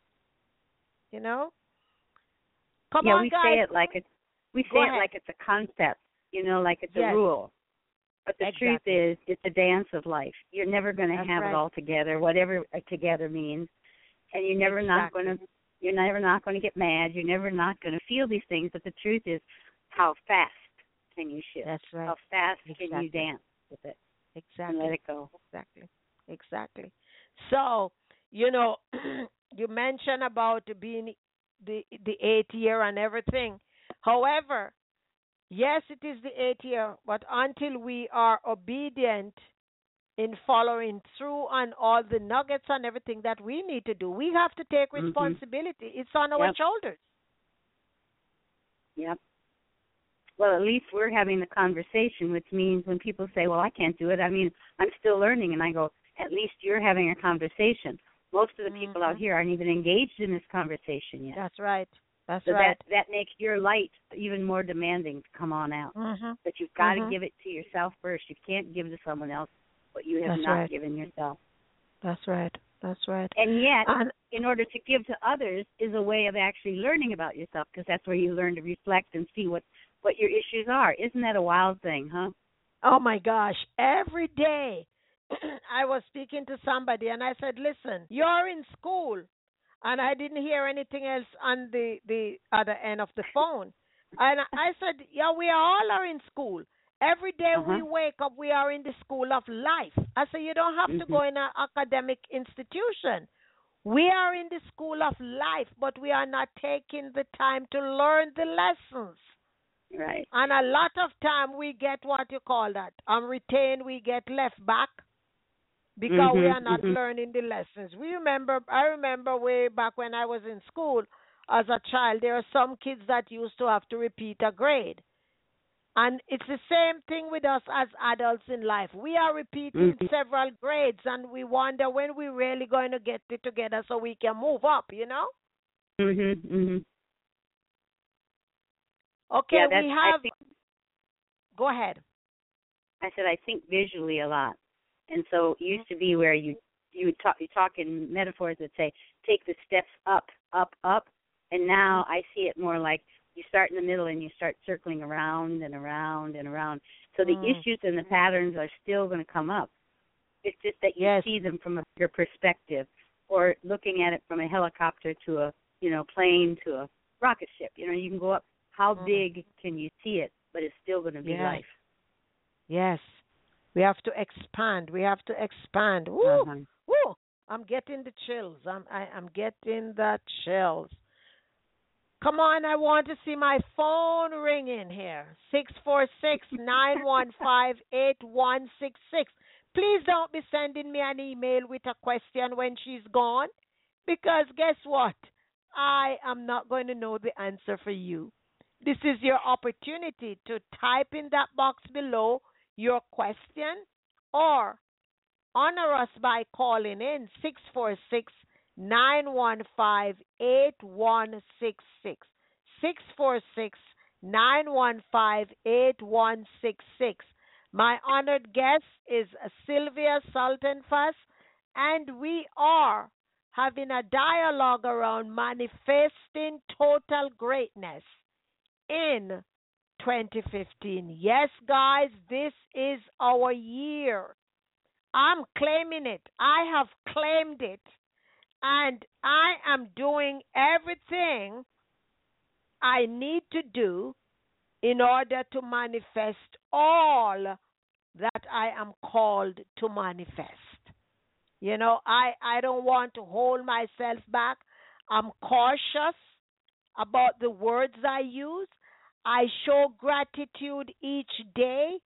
S3: You know? Come
S4: yeah,
S3: on,
S4: we
S3: guys.
S4: say it like it's we say
S3: Go
S4: it
S3: ahead.
S4: like it's a concept, you know, like it's
S3: yes.
S4: a rule. But the
S3: exactly.
S4: truth is, it's a dance of life. You're never going to
S3: That's
S4: have
S3: right.
S4: it all together, whatever together means, and you're never
S3: exactly.
S4: not going to. You're never not going to get mad. You're never not going to feel these things. But the truth is, how fast can you shift?
S3: That's right.
S4: How fast
S3: exactly.
S4: can you dance with it?
S3: Exactly.
S4: And let it go.
S3: Exactly. Exactly. So, you know, you mentioned about being the the eighth year and everything. However, yes, it is the eighth year, but until we are obedient in following through on all the nuggets and everything that we need to do, we have to take responsibility. Mm-hmm. It's on our
S4: yep.
S3: shoulders.
S4: Yep. Well, at least we're having the conversation, which means when people say, well, I can't do it, I mean, I'm still learning. And I go, at least you're having a conversation. Most of the mm-hmm. people out here aren't even engaged in this conversation yet.
S3: That's right. That's
S4: so
S3: right.
S4: That, that makes your light even more demanding to come on out.
S3: Mm-hmm.
S4: But you've got
S3: mm-hmm.
S4: to give it to yourself first. You can't give to someone else what you have
S3: That's
S4: not
S3: right.
S4: given yourself.
S3: That's right. That's right.
S4: And yet,
S3: and,
S4: in order to give to others is a way of actually learning about yourself, because that's where you learn to reflect and see what, what your issues are. Isn't that a wild thing, huh?
S3: Oh, my gosh. Every day I was speaking to somebody, and I said, listen, you're in school. And I didn't hear anything else on the, the other end of the phone. And I said, yeah, we all are in school. Every day uh-huh. we wake up, we are in the school of life. I said, you don't have mm-hmm. to go in an academic institution. We are in the school of life, but we are not taking the time to learn the lessons.
S4: Right.
S3: And a lot of time we get what you call that. Um, retain, we get left back because
S4: mm-hmm,
S3: we are not
S4: mm-hmm.
S3: learning the lessons. We remember, I remember way back when I was in school as a child, there are some kids that used to have to repeat a grade. And it's the same thing with us as adults in life. We are repeating mm-hmm. several grades, and we wonder when we're really going to get it together so we can move up, you know?
S4: Mm-hmm, mm-hmm.
S3: Okay,
S4: yeah,
S3: we have...
S4: Think,
S3: Go ahead.
S4: I said I think visually a lot. And so it used to be where you you talk, you talk in metaphors that say, take the steps up, up, up. And now I see it more like, you start in the middle and you start circling around and around and around. So the mm. issues and the patterns are still going to come up. It's just that you
S3: yes.
S4: see them from a bigger perspective, or looking at it from a helicopter to a, you know, plane to a rocket ship. You know, you can go up. How mm. big can you see it? But it's still going to be
S3: yes.
S4: life.
S3: Yes. We have to expand. We have to expand. Woo,
S4: Uh-huh.
S3: woo. I'm getting the chills. I'm I, I'm getting the chills. Come on, I want to see my phone ringing here. Six four six nine one five eight one six six. Please don't be sending me an email with a question when she's gone, because guess what? I am not going to know the answer for you. This is your opportunity to type in that box below your question, or honor us by calling in six four six nine one five eight one six six. six four six nine one five eight one six six. My honored guest is Sylvia Sultan-Fuss, and we are having a dialogue around manifesting total greatness in twenty fifteen. Yes, guys, this is our year. I'm claiming it. I have claimed it. And I am doing everything I need to do in order to manifest all that I am called to manifest. You know, I, I don't want to hold myself back. I'm cautious about the words I use. I show gratitude each day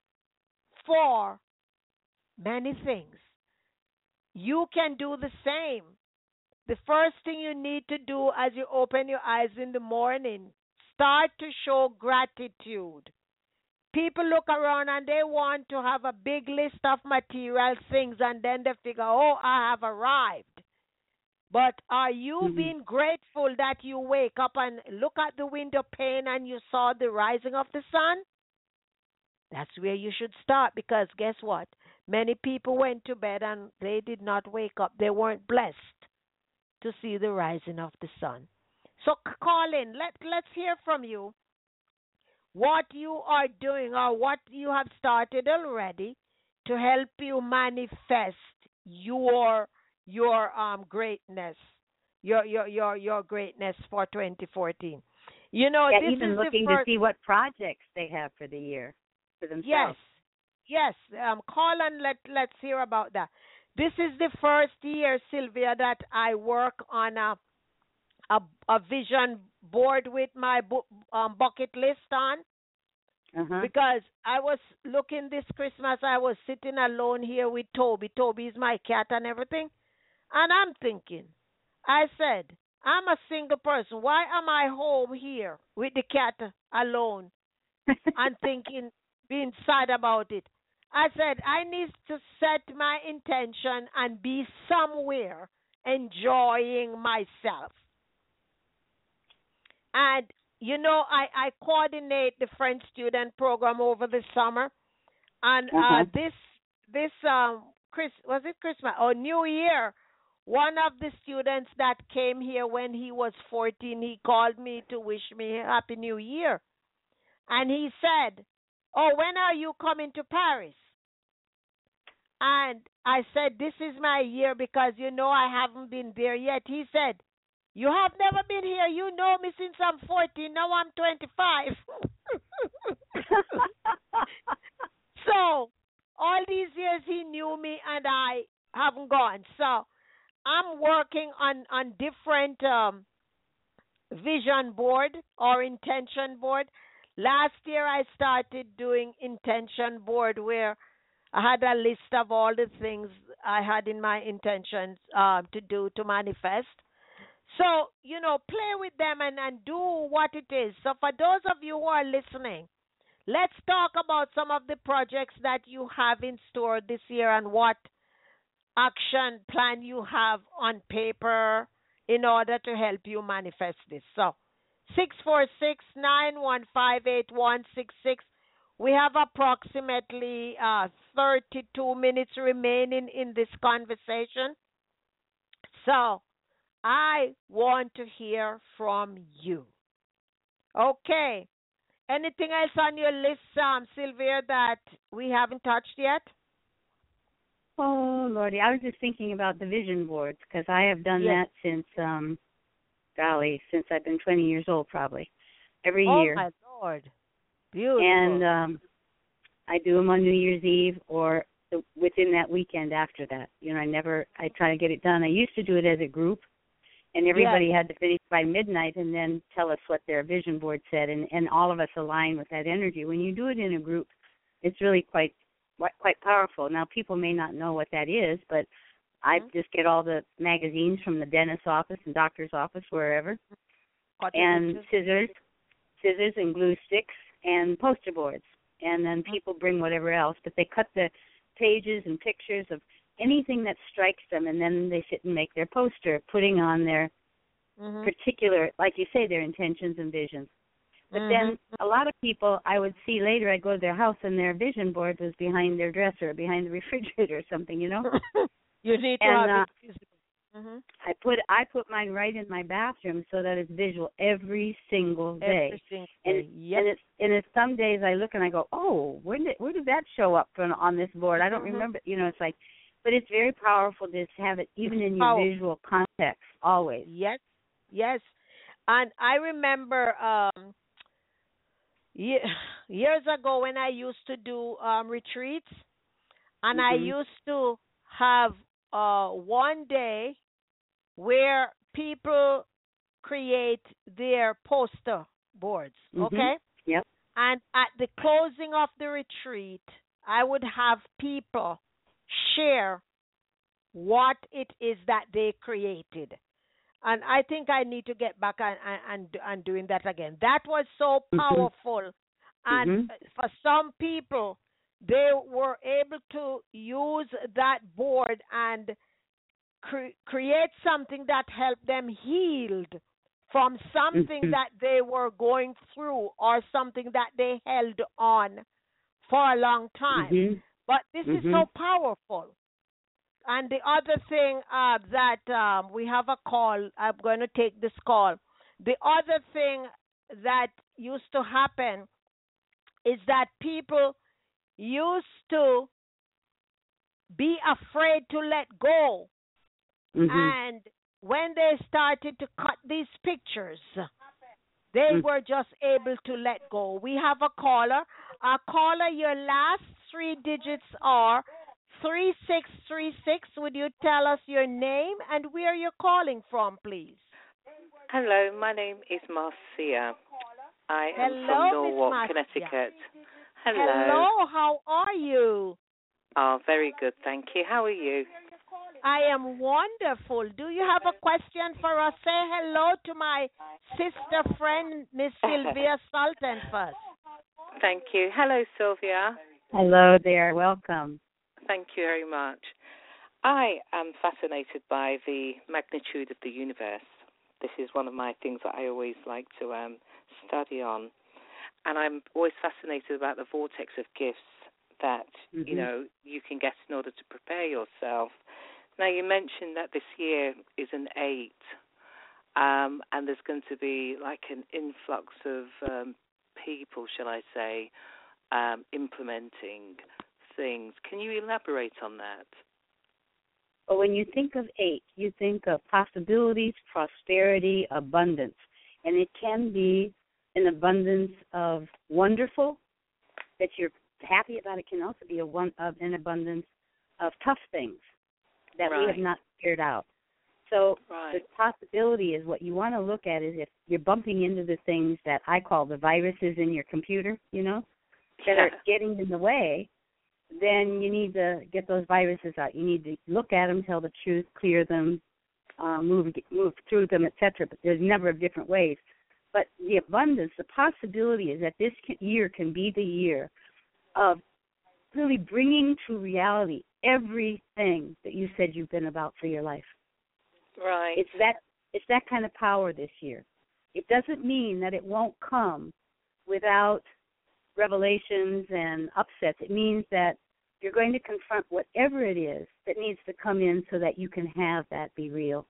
S3: for many things. You can do the same. The first thing you need to do as you open your eyes in the morning, start to show gratitude. People look around and they want to have a big list of material things, and then they figure, oh, I have arrived. But are you mm-hmm. being grateful that you wake up and look at the window pane and you saw the rising of the sun? That's where you should start, because guess what? Many people went to bed and they did not wake up. They weren't blessed to see the rising of the sun. So call in. Let, let's hear from you what you are doing or what you have started already to help you manifest your your um greatness, your your your your greatness for twenty fourteen. You know,
S4: yeah,
S3: this
S4: even
S3: is
S4: looking
S3: the first...
S4: to see what projects they have for the year for themselves.
S3: Yes, yes. Um, call and let let's hear about that. This is the first year, Sylvia, that I work on a a, a vision board with my bu- um, bucket list on.
S4: Uh-huh.
S3: Because I was looking this Christmas, I was sitting alone here with Toby. Toby is my cat and everything. And I'm thinking, I said, I'm a single person. Why am I home here with the cat alone? And thinking, being sad about it. I said, I need to set my intention and be somewhere enjoying myself. And, you know, I, I coordinate the French student program over the summer. And uh-huh. uh, this, this um, Chris, was it Christmas or New Year? One of the students that came here when he was fourteen, he called me to wish me Happy New Year. And he said, oh, when are you coming to Paris? And I said, this is my year because, you know, I haven't been there yet. He said, you have never been here. You know me since I'm fourteen. Now I'm twenty-five. So all these years he knew me and I haven't gone. So I'm working on, on different um, vision board or intention board. Last year I started doing intention board where I had a list of all the things I had in my intentions uh, to do to manifest. So, you know, play with them and, and do what it is. So for those of you who are listening, let's talk about some of the projects that you have in store this year and what action plan you have on paper in order to help you manifest this. So, six four six, nine one five, eight one six six. We have approximately uh, thirty-two minutes remaining in this conversation. So, I want to hear from you. Okay. Anything else on your list, um, Sylvia, that we haven't touched yet?
S4: Oh, Lordy, I was just thinking about the vision boards because I have done yes. that since, um, golly, since I've been twenty years old probably, every
S3: oh
S4: year.
S3: Oh, my Lord. Beautiful.
S4: And um, I do them on New Year's Eve or the, within that weekend after that. You know, I never, I try to get it done. I used to do it as a group, and everybody
S3: Yes.
S4: had to finish by midnight and then tell us what their vision board said, and, and all of us align with that energy. When you do it in a group, it's really quite quite powerful. Now, people may not know what that is, but I
S3: Mhm.
S4: just get all the magazines from the dentist's office and doctor's office, wherever,
S3: Cut the
S4: and
S3: pictures.
S4: scissors, scissors and glue sticks and poster boards. And then people bring whatever else, but they cut the pages and pictures of anything that strikes them, and then they sit and make their poster, putting on their
S3: Mhm.
S4: particular, like you say, their intentions and visions. But
S3: Mhm.
S4: then a lot of people I would see later, I'd go to their house and their vision board was behind their dresser, behind the refrigerator or something, you know?
S3: You need to
S4: And,
S3: have
S4: uh,
S3: it visible. Mhm.
S4: I put I put mine right in my bathroom so that it's visual every single day.
S3: Every single
S4: And
S3: day. Yes.
S4: and it's and it's some days I look and I go, oh, where did where did that show up from on this board? I don't
S3: Mhm.
S4: remember. You know, it's like, but it's very powerful to have it even
S3: It's
S4: in your
S3: powerful.
S4: visual context always.
S3: Yes, yes. And I remember um, ye- years ago when I used to do um, retreats, and I
S4: Mhm.
S3: used to have uh, one day where people create their poster boards,
S4: Mhm.
S3: okay?
S4: Yep.
S3: And at the closing of the retreat, I would have people share what it is that they created. And I think I need to get back and and and doing that again. That was so
S4: Mhm.
S3: powerful, and
S4: Mhm.
S3: for some people, they were able to use that board and cre- create something that helped them healed from something
S4: Mhm.
S3: that they were going through or something that they held on for a long time.
S4: Mhm.
S3: But this is so
S4: Mhm.
S3: powerful. And the other thing uh, that um, we have a call, I'm going to take this call. The other thing that used to happen is that people used to be afraid to let go.
S4: Mhm.
S3: And when they started to cut these pictures, they
S4: Mm.
S3: were just able to let go. We have a caller. A caller, your last three digits are three six three six. Would you tell us your name and where you're calling from, please?
S5: Hello, my name is Marcia. I am
S3: Hello,
S5: from
S3: Miss
S5: Norwalk,
S3: Marcia.
S5: Connecticut. Hello.
S3: Hello, how are you?
S5: Oh, very good, thank you. How are you?
S3: I am wonderful. Do you have a question for us? Say hello to my sister friend, Miss Sylvia Sultan, first.
S5: Thank you. Hello, Sylvia.
S4: Hello there. Welcome.
S5: Thank you very much. I am fascinated by the magnitude of the universe. This is one of my things that I always like to um, study on. And I'm always fascinated about the vortex of gifts that,
S4: Mhm.
S5: you know, you can get in order to prepare yourself. Now, you mentioned that this year is an eight, um, and there's going to be like an influx of um, people, shall I say, um, implementing things. Can you elaborate on that?
S4: But when you think of eight, you think of possibilities, prosperity, abundance. And it can be an abundance of wonderful that you're happy about. It can also be a one of an abundance of tough things that we have
S5: Right.
S4: not figured out. So
S5: Right.
S4: the possibility is what you want to look at is if you're bumping into the things that I call the viruses in your computer, you know, that are
S5: Yeah.
S4: getting in the way, then you need to get those viruses out. You need to look at them, tell the truth, clear them, uh, move move through them, et cetera. But there's a number of different ways. But the abundance, the possibility is that this can, year can be the year of really bringing to reality everything that you said you've been about for your life.
S5: Right.
S4: It's that it's that kind of power this year. It doesn't mean that it won't come without revelations and upsets. It means that you're going to confront whatever it is that needs to come in so that you can have that be real.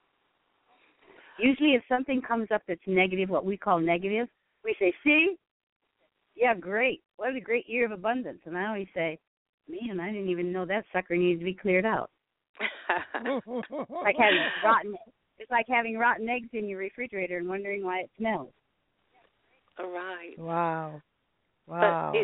S4: Usually if something comes up that's negative, what we call negative, we say, see, yeah, great. What a great year of abundance. And I always say, man, I didn't even know that sucker needs to be cleared out. Like having rotten, it's like having rotten eggs in your refrigerator and wondering why it smells.
S5: All right.
S3: Wow. Wow.
S5: But it's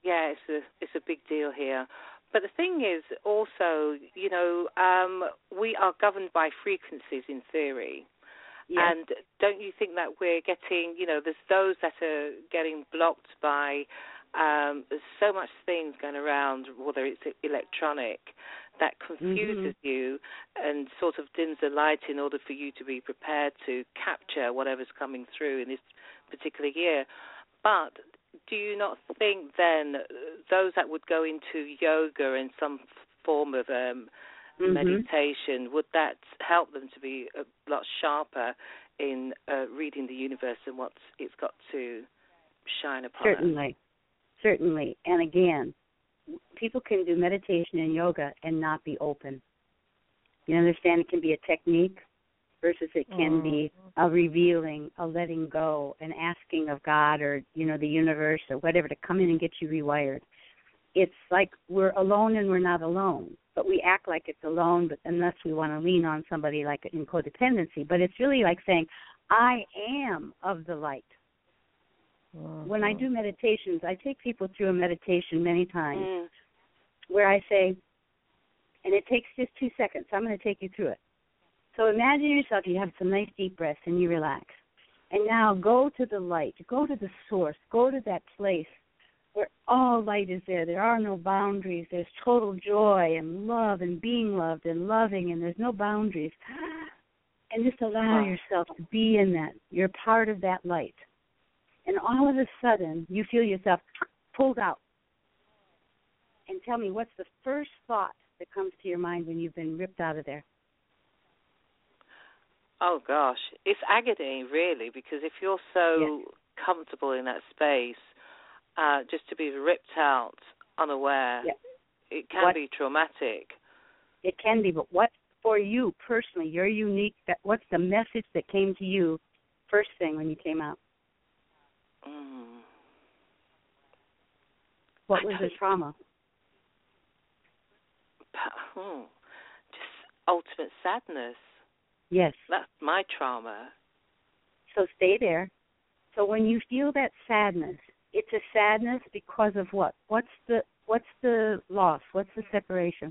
S5: yeah, it's a it's a big deal here. But the thing is also, you know, um, we are governed by frequencies in theory.
S4: Yes.
S5: And don't you think that we're getting, you know, there's those that are getting blocked by um, there's so much things going around, whether it's electronic, that confuses
S4: mm-hmm.
S5: you and sort of dims the light in order for you to be prepared to capture whatever's coming through in this particular year. But do you not think then those that would go into yoga and some form of um,
S4: mm-hmm.
S5: meditation, would that help them to be a lot sharper in uh, reading the universe and what it's got to shine upon
S4: Certainly.
S5: us?
S4: Certainly. And again, people can do meditation and yoga and not be open. You understand it can be a technique versus it can mm-hmm. be a revealing, a letting go, an asking of God or, you know, the universe or whatever to come in and get you rewired. It's like we're alone and we're not alone, but we act like it's alone, but unless we want to lean on somebody like in codependency. But it's really like saying, I am of the light. Mm-hmm. When I do meditations, I take people through a meditation many times mm. where I say, and it takes just two seconds, so I'm going to take you through it. So imagine yourself, you have some nice deep breaths and you relax. And now go to the light, go to the source, go to that place where all light is there. There are no boundaries. There's total joy and love and being loved and loving, and there's no boundaries. And just allow yourself to be in that. You're part of that light. And all of a sudden, you feel yourself pulled out. And tell me, what's the first thought that comes to your mind when you've been ripped out of there?
S5: Oh, gosh. It's agony, really, because if you're so
S4: yes.
S5: comfortable in that space, uh, just to be ripped out unaware,
S4: yes.
S5: it can
S4: what,
S5: be traumatic.
S4: It can be, but what for you personally, you're unique, that what's the message that came to you first thing when you came out?
S5: Mm.
S4: What was the trauma?
S5: Oh, just ultimate sadness.
S4: Yes.
S5: That's my trauma.
S4: So stay there. So when you feel that sadness, it's a sadness because of what? What's the what's the loss? What's the separation?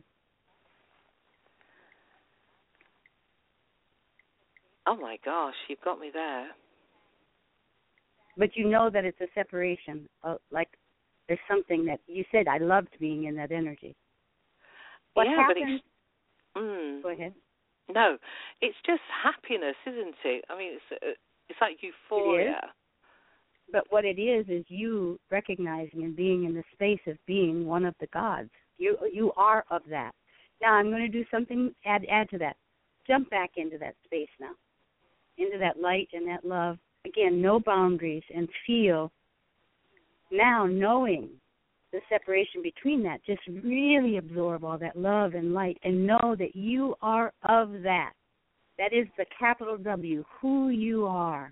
S5: Oh my gosh, you've got me there.
S4: But you know that it's a separation. Uh, like there's something that you said, I loved being in that energy. What
S5: yeah,
S4: happened?
S5: But it's, mm,
S4: Go ahead.
S5: No, it's just happiness, isn't it? I mean, it's uh, it's like euphoria.
S4: It is. But what it is is you recognizing and being in the space of being one of the gods. You you are of that. Now I'm going to do something, add add to that. Jump back into that space now, into that light and that love. Again, no boundaries, and feel now knowing the separation between that. Just really absorb all that love and light and know that you are of that. That is the capital W, who you are.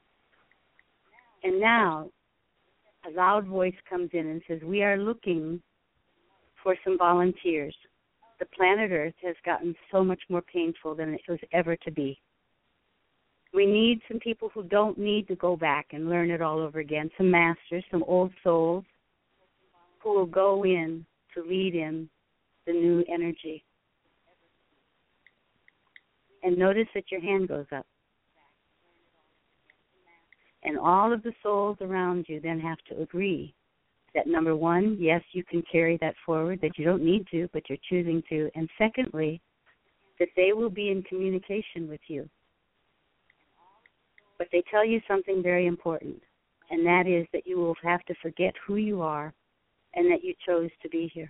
S4: And now a loud voice comes in and says, we are looking for some volunteers. The planet Earth has gotten so much more painful than it was ever to be. We need some people who don't need to go back and learn it all over again, some masters, some old souls who will go in to lead in the new energy. And notice that your hand goes up. And all of the souls around you then have to agree that, number one, yes, you can carry that forward, that you don't need to, but you're choosing to. And secondly, that they will be in communication with you. But they tell you something very important, and that is that you will have to forget who you are and that you chose to be here.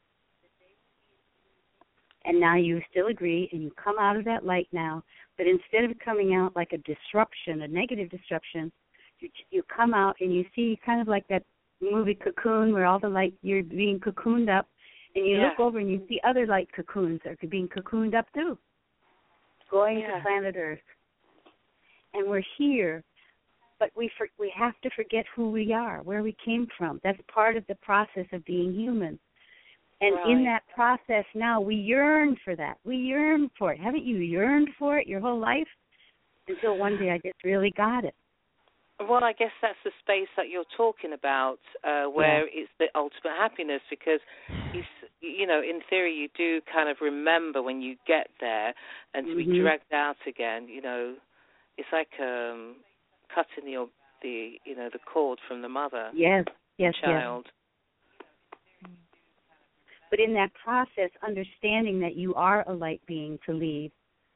S4: And now you still agree, and you come out of that light now, but instead of coming out like a disruption, a negative disruption, you, you come out and you see kind of like that movie Cocoon where all the light, you're being cocooned up, and you
S5: yeah.
S4: look over and you see other light cocoons that are being cocooned up too, going
S5: yeah.
S4: to planet Earth. And we're here, but we for, we have to forget who we are, where we came from. That's part of the process of being human. And
S5: right.
S4: in that process now, we yearn for that. We yearn for it. Haven't you yearned for it your whole life? Until one day I just really got it.
S5: Well, I guess that's the space that you're talking about, uh, where
S4: Yeah.
S5: it's the ultimate happiness, because, you, s- you know, in theory, you do kind of remember when you get there, and to
S4: Mm-hmm.
S5: be dragged out again, you know, it's like um, cutting the, the, you know, the cord from the mother,
S4: Yes, yes, yes.
S5: child.
S4: But in that process, understanding that you are a light being to leave,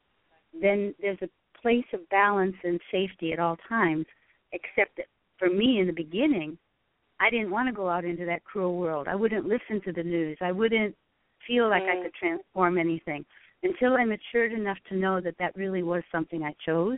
S4: then there's a place of balance and safety at all times, except that for me in the beginning, I didn't want to go out into that cruel world. I wouldn't listen to the news. I wouldn't feel like
S5: Mm.
S4: I could transform anything until I matured enough to know that that really was something I chose.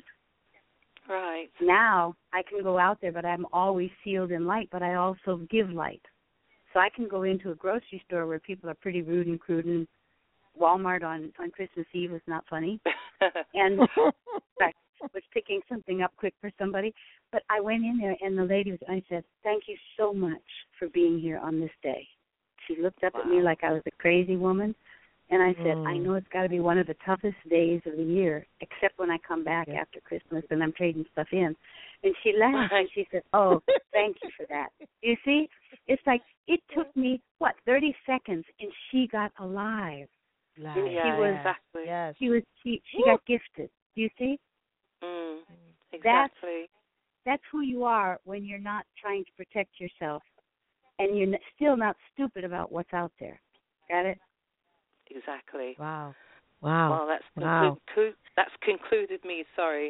S5: Right.
S4: Now I can go out there, but I'm always sealed in light, but I also give light. So I can go into a grocery store where people are pretty rude and crude, and Walmart on, on Christmas Eve was not funny. And I was picking something up quick for somebody. But I went in there, and the lady was, I said, thank you so much for being here on this day. She looked up
S5: Wow.
S4: at me like I was a crazy woman. And I said,
S1: Mm.
S4: I know it's got to be one of the toughest days of the year, except when I come back
S1: Yeah.
S4: after Christmas and I'm trading stuff in. And she laughed, and she said, oh, thank you for that. You see, it's like it took me, what, thirty seconds, and she got alive.
S1: Live.
S4: And she
S5: Yeah,
S4: was,
S5: exactly.
S1: Yes.
S4: she was, she, she
S1: Woo.
S4: got gifted. Do you see?
S5: Mm,
S4: That's-
S5: exactly.
S4: That's who you are when you're not trying to protect yourself, and you're n- still not stupid about what's out there. Got it?
S5: Exactly.
S1: Wow. Wow.
S5: Well, that's
S1: Wow.
S5: conclu- that's concluded me. Sorry.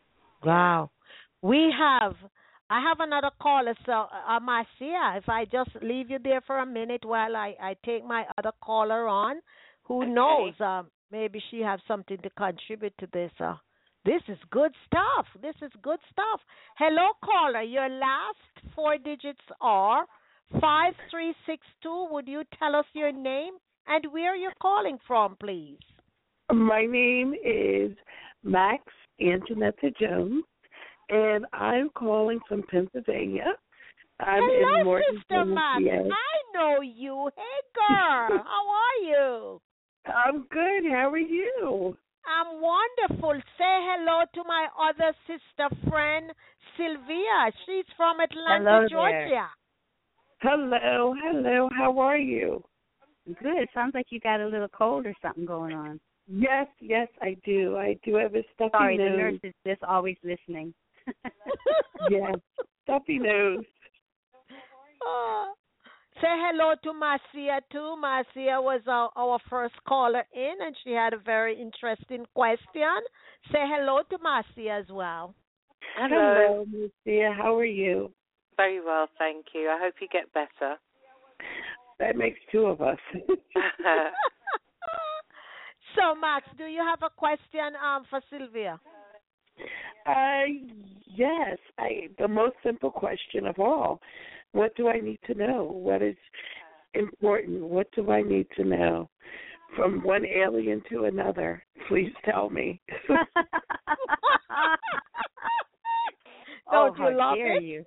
S1: Wow. We have, I have another caller, so uh, Marcia, if I just leave you there for a minute while I, I take my other caller on, who
S5: Okay.
S1: knows, um, maybe she has something to contribute to this. Uh, this is good stuff. This is good stuff. Hello, caller. Your last four digits are five three six two. Would you tell us your name and where you're calling from, please?
S6: My name is Max Antonetta Jones, and I'm calling from Pennsylvania. I'm
S1: Hello,
S6: in Morton,
S1: Sister Max.
S6: P A.
S1: I know you. Hey, girl. How are you?
S6: I'm good. How are you?
S1: I'm wonderful. Say hello to my other sister friend, Sylvia. She's from Atlanta,
S4: Hello there.
S1: Georgia.
S6: Hello, hello. How are you?
S4: Good. Sounds like you got a little cold or something going on.
S6: Yes, yes, I do. I do have a stuffy
S4: Sorry, the
S6: nose.
S4: nurse is just always listening.
S6: Yes, stuffy nose.
S1: Oh. Say hello to Marcia, too. Marcia was our, our first caller in, and she had a very interesting question. Say hello to Marcia as well.
S5: Hello.
S6: Hello, Lucia. How are you?
S5: Very well, thank you. I hope you get better.
S6: That makes two of us.
S1: So, Max, do you have a question um, for Sylvia?
S6: Uh, yes. I the most simple question of all. What do I need to know? What is important? What do I need to know? From one alien to another. Please tell me.
S1: Don't
S4: oh,
S1: you
S4: how
S1: love
S4: dare
S1: it?
S4: you?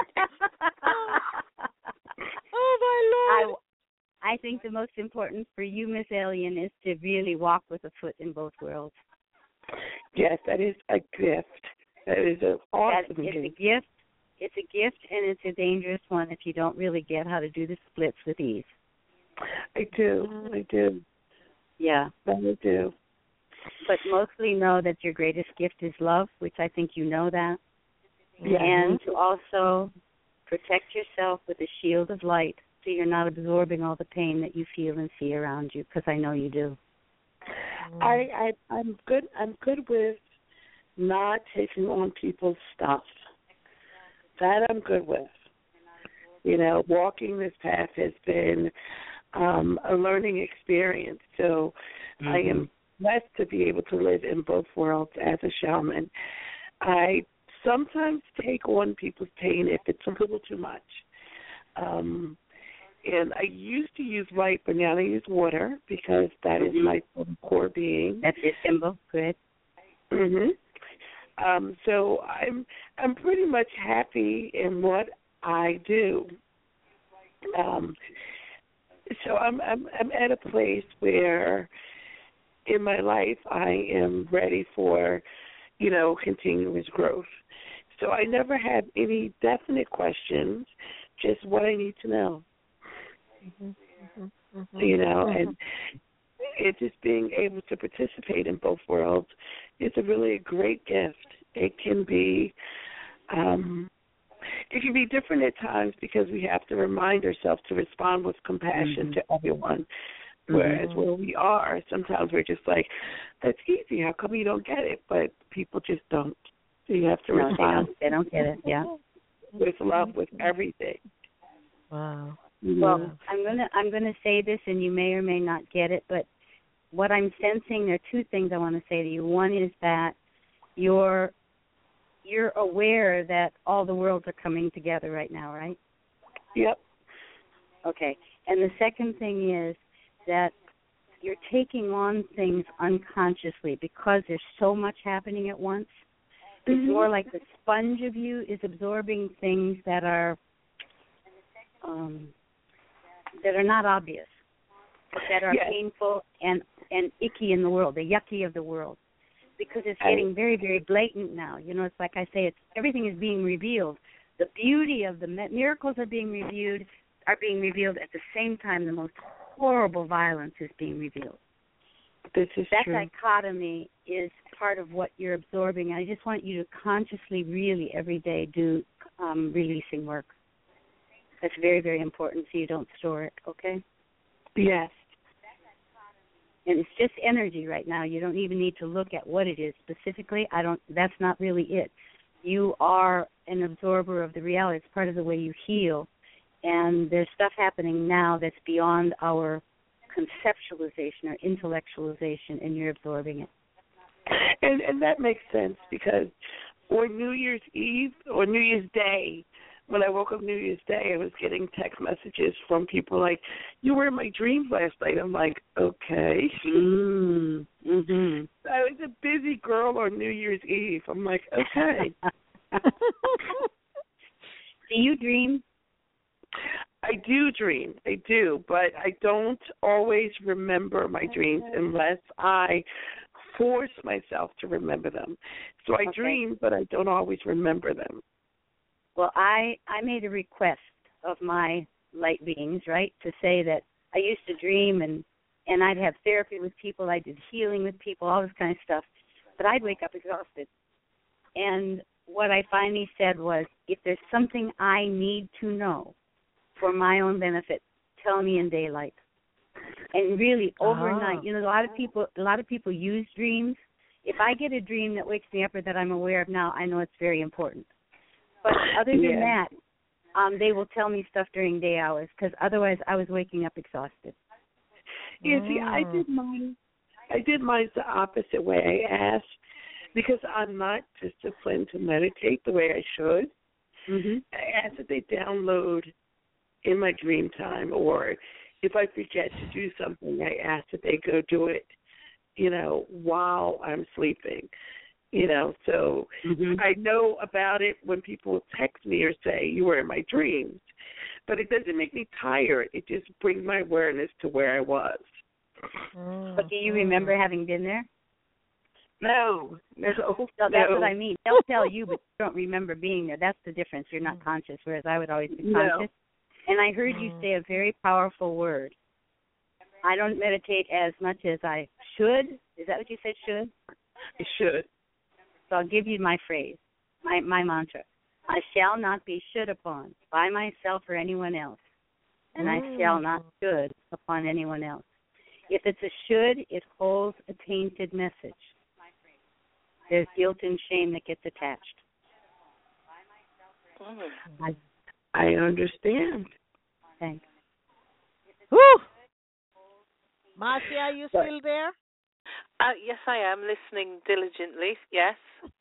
S1: Oh, my Lord.
S4: I, I think the most important for you, Miss Alien, is to really walk with a foot in both worlds.
S6: Yes, that is a gift. That is an awesome
S4: That, it's
S6: gift.
S4: a gift. It's a gift, and it's a dangerous one if you don't really get how to do the splits with ease.
S6: I do. I do.
S4: Yeah.
S6: I do.
S4: But mostly know that your greatest gift is love, which I think you know that.
S6: Yeah.
S4: And to also protect yourself with a shield of light so you're not absorbing all the pain that you feel and see around you, because I know you do.
S6: I, I I'm good. I'm good with not taking on people's stuff. That I'm good with. You know, walking this path has been um, a learning experience. So
S4: Mm-hmm.
S6: I am blessed to be able to live in both worlds as a shaman. I sometimes take on people's pain if it's a little too much. Um, and I used to use light, but now I use water because that is
S4: Mhm.
S6: my core being.
S4: That's your symbol. Good.
S6: Mhm. Um, so I'm I'm pretty much happy in what I do. Um, so I'm I'm I'm at a place where in my life I am ready for, you know, continuous growth. So I never had any definite questions, just what I need to know.
S1: Mm-hmm. Mm-hmm. Mm-hmm.
S6: You know,
S1: Mm-hmm.
S6: and it just being able to participate in both worlds is a really a great gift. It can be, um, it can be different at times because we have to remind ourselves to respond with compassion
S4: Mm-hmm.
S6: to everyone. Whereas
S4: Mm-hmm.
S6: where we are, sometimes we're just like, that's easy. How come you don't get it? But people just don't. So you have to
S4: No,
S6: respond
S4: they don't, they don't get it. Yeah.
S6: with love, with everything.
S1: Wow.
S4: Well, I'm gonna I'm gonna say this, and you may or may not get it, but what I'm sensing, there are two things I want to say to you. One is that you're you're aware that all the worlds are coming together right now, right?
S6: Yep.
S4: Okay. And the second thing is that you're taking on things unconsciously because there's so much happening at once. It's
S6: Mm-hmm.
S4: more like the sponge of you is absorbing things that are um, that are not obvious, but that are
S6: Yes.
S4: painful and, and icky in the world, the yucky of the world, because it's getting very, very blatant now. You know, it's like I say, it's everything is being revealed. The beauty of the miracles are being reviewed, are being revealed at the same time. The most horrible violence is being revealed.
S6: This is
S4: that
S6: true.
S4: dichotomy is part of what you're absorbing. I just want you to consciously, really, every day do um, releasing work. That's very, very important so you don't store it, okay?
S6: Yes.
S4: And it's just energy right now. You don't even need to look at what it is specifically. I don't. That's not really it. You are an absorber of the reality. It's part of the way you heal. And there's stuff happening now that's beyond our conceptualization or intellectualization, and you're absorbing it.
S6: And and that makes sense because on New Year's Eve or New Year's Day, when I woke up New Year's Day, I was getting text messages from people like, you were in my dreams last night. I'm like, okay.
S4: Mm, mm-hmm.
S6: I was a busy girl on New Year's Eve. I'm like, okay.
S4: Do you dream?
S6: I do dream. I do, but I don't always remember my dreams unless I force myself to remember them. So I
S4: Okay.
S6: dream, but I don't always remember them.
S4: Well, I, I made a request of my light beings, right, to say that I used to dream and, and I'd have therapy with people, I did healing with people, all this kind of stuff, but I'd wake up exhausted. And what I finally said was, if there's something I need to know for my own benefit, tell me in daylight. And really, overnight,
S1: Ah.
S4: you know, a lot of people, a lot of people use dreams. If I get a dream that wakes me up or that I'm aware of now, I know it's very important. But other than
S6: Yeah.
S4: that, um, they will tell me stuff during day hours because otherwise I was waking up exhausted.
S6: Yeah, see, I
S1: Mm.
S6: did mine. I did mine the opposite way. I asked because I'm not disciplined to meditate the way I should.
S4: Mm-hmm.
S6: I asked that they download in my dream time, or if I forget to do something, I ask that they go do it, you know, while I'm sleeping. You know, so
S4: Mm-hmm.
S6: I know about it when people text me or say, you were in my dreams. But it doesn't make me tired. It just brings my awareness to where I was.
S1: Mm.
S4: But do you remember having been there?
S6: No, no,
S4: So that's
S6: no.
S4: what I mean. They'll tell you, but you don't remember being there. That's the difference. You're not conscious, whereas I would always be
S6: No.
S4: conscious. And I heard you
S1: Mm.
S4: say a very powerful word. I don't meditate as much as I should. Is that what you said, should?
S6: I should.
S4: So I'll give you my phrase, my, my mantra. I shall not be should upon by myself or anyone else, and I shall not should upon anyone else. If it's a should, it holds a tainted message. There's guilt and shame that gets attached.
S5: Mm.
S4: I
S6: I understand.
S4: think.
S1: Woo! Marcia, are you
S6: But-
S1: still there?
S5: Uh, yes, I am listening diligently. Yes.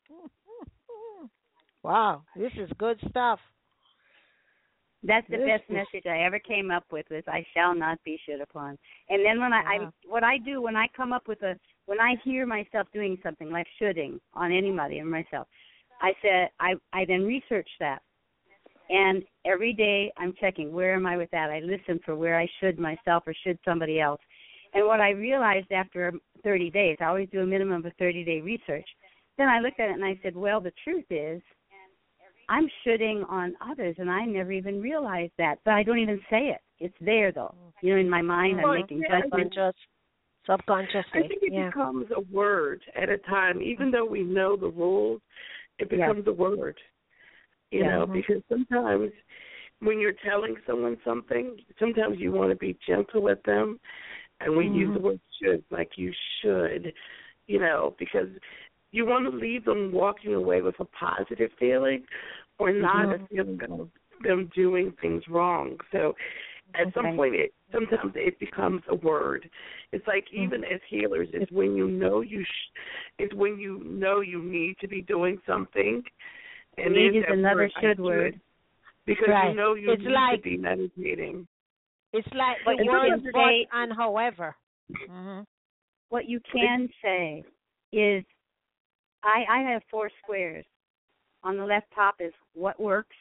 S1: Wow, this is good stuff.
S4: That's the
S1: This
S4: best
S1: is-
S4: message I ever came up with was I shall not be should upon. And then when I, I
S1: Wow.
S4: what I do when I come up with a when I hear myself doing something like shoulding on anybody or myself, I said I I then research that. And every day I'm checking where am I with that. I listen for where I should myself or should somebody else. And what I realized after thirty days, I always do a minimum of thirty day research. Then I looked at it and I said, well, the truth is I'm shoulding on others, and I never even realized that. But I don't even say it. It's there, though. You know, in my mind, I'm making judgments.
S1: Subconsciously.
S6: I think it
S1: yeah.
S6: becomes a word at a time. Even though we know the rules, it becomes yeah. a word. You yeah. know, mm-hmm. because sometimes when you're telling someone something, sometimes you want to be gentle with them, and we mm-hmm. use the word should, like you should, you know, because you want to leave them walking away with a positive feeling or not mm-hmm. a feeling of them doing things wrong. So at okay. some point, it sometimes it becomes a word. It's like mm-hmm. even as healers, it's when you know you, sh- it's when you know you need to be doing something, and
S4: need is another word, should word
S6: because
S1: right.
S6: you know you
S1: it's
S6: need
S1: like,
S6: to be meditating.
S1: It's like
S4: what
S1: the
S4: you
S1: word
S4: can
S1: but
S4: say,
S1: and however. Mm-hmm.
S4: What you can say is, I I have four squares. On the left top is what works.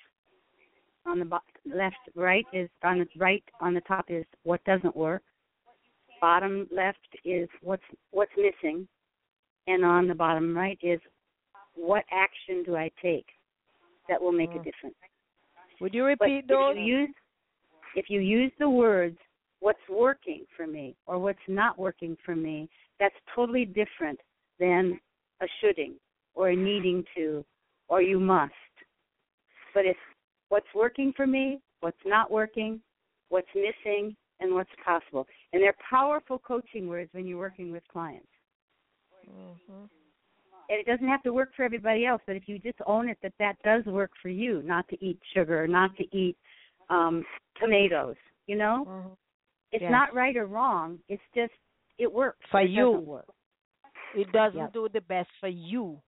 S4: On the bo- left, right is on the right. On the top is what doesn't work. Bottom left is what's what's missing, and on the bottom right is what action do I take that will make mm. a difference.
S1: Would you repeat
S4: but
S1: those?
S4: If you use if you use the words what's working for me or what's not working for me, that's totally different than a shoulding or a needing to or you must. But if what's working for me, what's not working, what's missing, and what's possible. And they're powerful coaching words when you're working with clients. Mm-hmm. And it doesn't have to work for everybody else, but if you just own it that that does work for you, not to eat sugar, not to eat um, tomatoes, you know? Mm-hmm. It's yes. not right or wrong. It's just, it works.
S1: For
S4: it
S1: you.
S4: Doesn't work.
S1: It doesn't
S4: yep.
S1: do the best for you.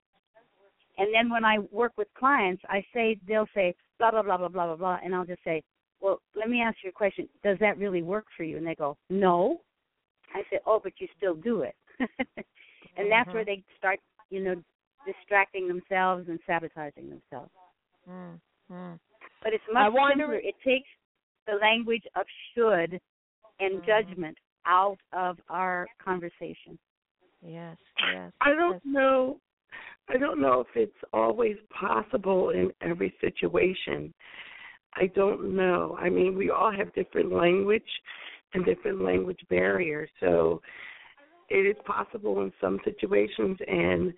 S4: And then when I work with clients, I say, they'll say, blah, blah, blah, blah, blah, blah, blah, and I'll just say, well, let me ask you a question. Does that really work for you? And they go, no. I say, oh, but you still do it. And mm-hmm. that's where they start, you know, distracting themselves and sabotaging themselves. Mm-hmm. But it's much
S1: wonder...
S4: simpler. It takes the language of should and mm-hmm. judgment out of our conversation.
S1: Yes, yes.
S6: I don't
S1: yes.
S6: know. I don't know if it's always possible in every situation. I don't know. I mean, we all have different language and different language barriers. So it is possible in some situations and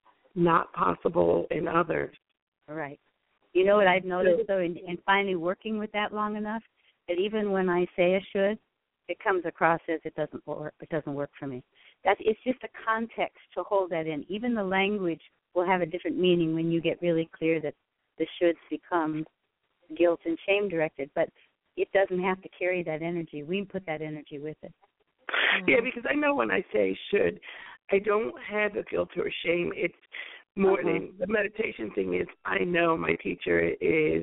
S6: not possible in others.
S4: Right. You know what I've noticed, though, in, in finally working with that long enough, that even when I say a should, it comes across as it doesn't work. It doesn't work for me. That it's just a context to hold that in. Even the language will have a different meaning when you get really clear that the shoulds become guilt and shame directed, but it doesn't have to carry that energy. We put that energy with it.
S6: Yeah, because I know when I say should, I don't have a guilt or shame. It's more uh-huh. than the meditation thing is I know my teacher is,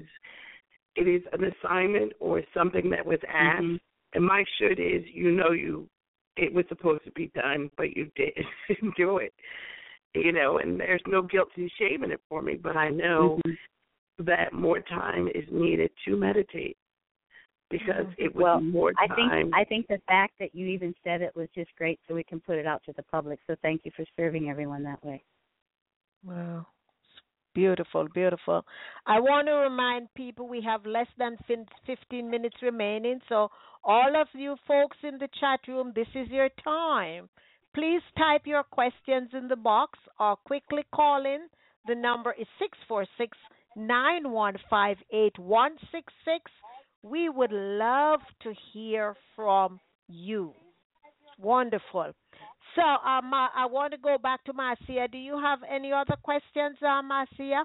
S6: it is an assignment or something that was asked, mm-hmm. and my should is, you know, you, it was supposed to be done, but you didn't do it. You know, and there's no guilt and shame in it for me, but I know mm-hmm. that more time is needed to meditate because it was
S4: well,
S6: more time.
S4: I think, I think the fact that you even said it was just great so we can put it out to the public. So thank you for serving everyone that way.
S1: Wow. Beautiful, beautiful. I want to remind people we have less than fifteen minutes remaining. So all of you folks in the chat room, this is your time. Please type your questions in the box or quickly call in. The number is six four six, nine one five, eight one six six. We would love to hear from you. Wonderful. So um, I want to go back to Marcia. Do you have any other questions, uh, Marcia?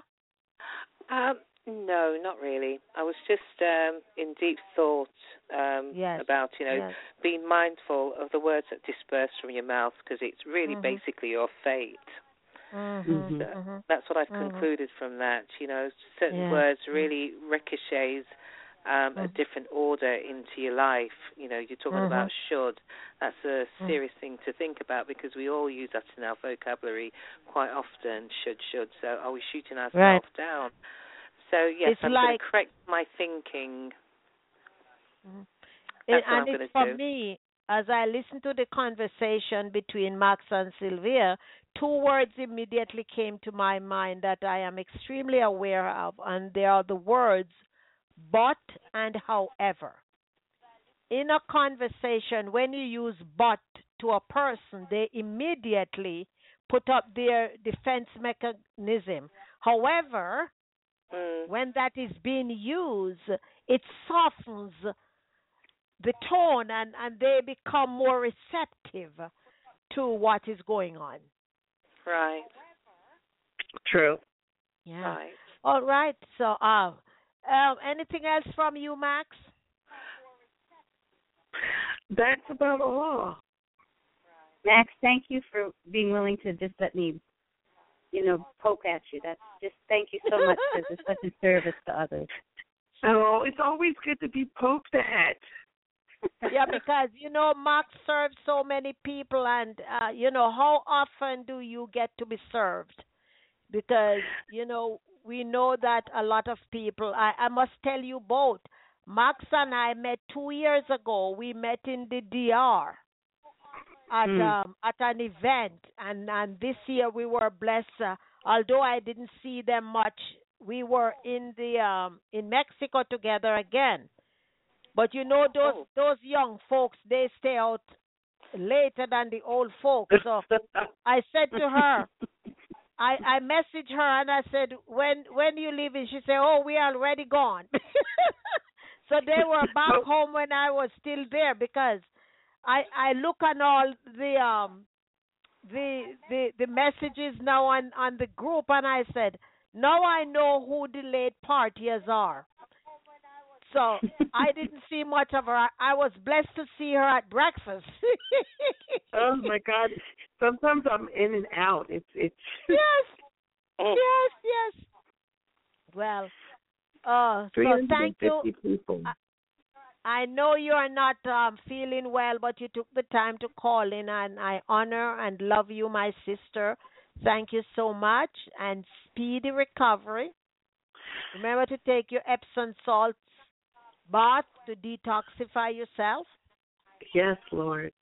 S5: Um, no, not really. I was just um, in deep thought um,
S1: yes.
S5: about, you know,
S1: yes.
S5: being mindful of the words that disperse from your mouth because it's really
S1: mm-hmm.
S5: basically your fate.
S1: Mm-hmm.
S5: So
S1: mm-hmm.
S5: that's what I've
S1: mm-hmm.
S5: concluded from that. You know, certain
S1: yes.
S5: words really ricochets um,
S1: mm-hmm.
S5: a different order into your life. You know, you're talking
S1: mm-hmm.
S5: about should. That's a serious
S1: mm-hmm.
S5: thing to think about because we all use that in our vocabulary quite often, should, should. So are we shooting ourselves
S1: right.
S5: down? So, yes,
S1: it's
S5: I'm
S1: like,
S5: going to correct my thinking.
S1: mm-hmm.
S5: That's
S1: it,
S5: what
S1: and
S5: I'm
S1: it's
S5: going
S1: for
S5: to do.
S1: me, as I listened to the conversation between Max and Sylvia, two words immediately came to my mind that I am extremely aware of, and they are the words but and however. In a conversation, when you use but to a person, they immediately put up their defense mechanism. However,
S5: Mm.
S1: when that is being used, it softens the tone and, and they become more receptive to what is going on.
S5: Right.
S6: True.
S1: Yeah.
S5: Right.
S1: All right. So, uh, uh, anything else from you, Max?
S6: That's about all.
S4: Max, thank you for being willing to just let me, you know, poke at you. That's just thank you so much because it's such a service to others.
S6: Oh, it's always good to be poked at.
S1: Yeah, because you know Max serves so many people, and uh, you know how often do you get to be served? Because you know we know that a lot of people. I, I must tell you both. Max and I met two years ago. We met in the D R at
S4: Mm.
S1: um, at an event, and and this year we were blessed. Uh, although I didn't see them much, we were in the um, in Mexico together again. But you know those
S5: Oh.
S1: those young folks, they stay out later than the old folks. So I said to her, I I messaged her and I said, when when you leaving? She said, oh, we are already gone. So they were back home when I was still there because I I look on all the um the the the messages now on on the group and I said, now I know who the late partiers are. So I didn't see much of her. I, I was blessed to see her at breakfast.
S6: Oh my God! Sometimes I'm in and out. It's it's.
S1: Yes,
S5: Oh.
S1: yes, yes. Well, uh, so thank you.
S6: three hundred fifty people.
S1: I, I know you are not um, feeling well, but you took the time to call in, and I honor and love you, my sister. Thank you so much, and speedy recovery. Remember to take your Epsom salts bath to detoxify yourself.
S6: Yes, Lord.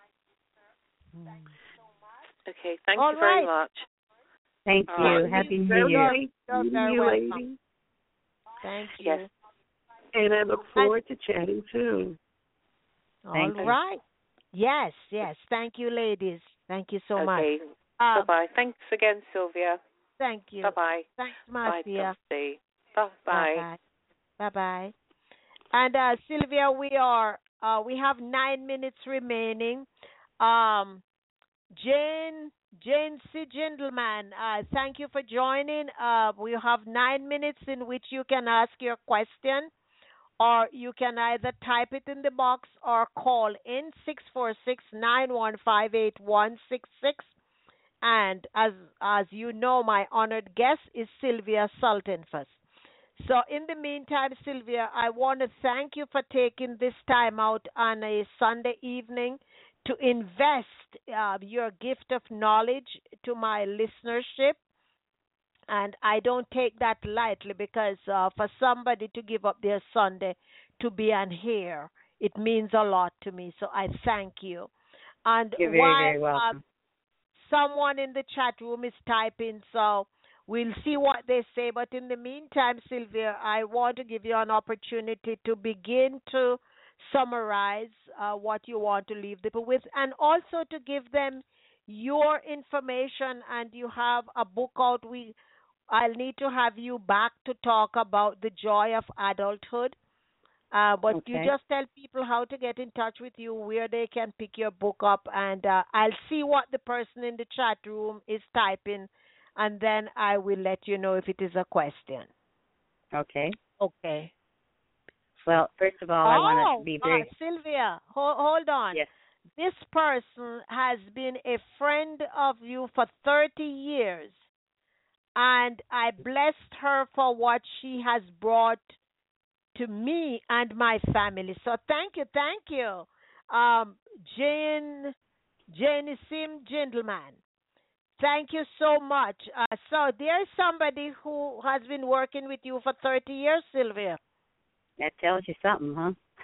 S5: Okay. Thank
S1: All
S5: you very
S1: right.
S5: much.
S4: Thank
S5: All
S4: you.
S5: right.
S4: Happy New
S6: Very
S4: Year.
S6: nice
S1: You're
S6: meeting
S1: very
S6: you,
S1: welcome.
S6: lady.
S1: Thank you.
S5: Yes.
S6: And I look forward to chatting soon.
S1: All
S4: Thank you.
S1: right. Yes, yes. Thank you, ladies. Thank you so much.
S5: Okay.
S1: Uh,
S5: Bye-bye. Thanks again, Sylvia.
S1: thank you.
S5: Bye-bye.
S1: Thanks,
S5: Bye,
S1: Marcia.
S5: Dusty. Bye-bye.
S1: Bye-bye. Bye-bye. And uh, Sylvia, we are uh, we have nine minutes remaining. Um, Jane, Jane C. Gentleman, uh, thank you for joining. Uh, we have nine minutes in which you can ask your question, or you can either type it in the box or call in six four six, nine one five, eight one six six. And as as you know, my honored guest is Sylvia Sultanfuss. So in the meantime, Sylvia, I want to thank you for taking this time out on a Sunday evening to invest uh, your gift of knowledge to my listenership. And I don't take that lightly because uh, for somebody to give up their Sunday to be on here, it means a lot to me. So I thank you. And
S4: You're very,
S1: while
S4: very
S1: uh,
S4: welcome.
S1: someone in the chat room is typing, so we'll see what they say. But in the meantime, Sylvia, I want to give you an opportunity to begin to summarize uh, what you want to leave people with, and also to give them your information. And you have a book out. We, I'll need to have you back to talk about the joy of adulthood. Uh, but you
S4: Okay.
S1: just tell people how to get in touch with you, where they can pick your book up, and uh, I'll see what the person in the chat room is typing, and then I will let you know if it is a question.
S4: Okay.
S1: Okay.
S4: Well, first of all, I want to be very.
S1: uh, Sylvia, hold, hold on.
S4: Yes.
S1: This person has been a friend of you for thirty years, and I blessed her for what she has brought to me and my family. So thank you, thank you, um, Jane, Jane Sim Gentleman. Thank you so much. Uh, so there's somebody who has been working with you for thirty years, Sylvia.
S4: That tells you something, huh?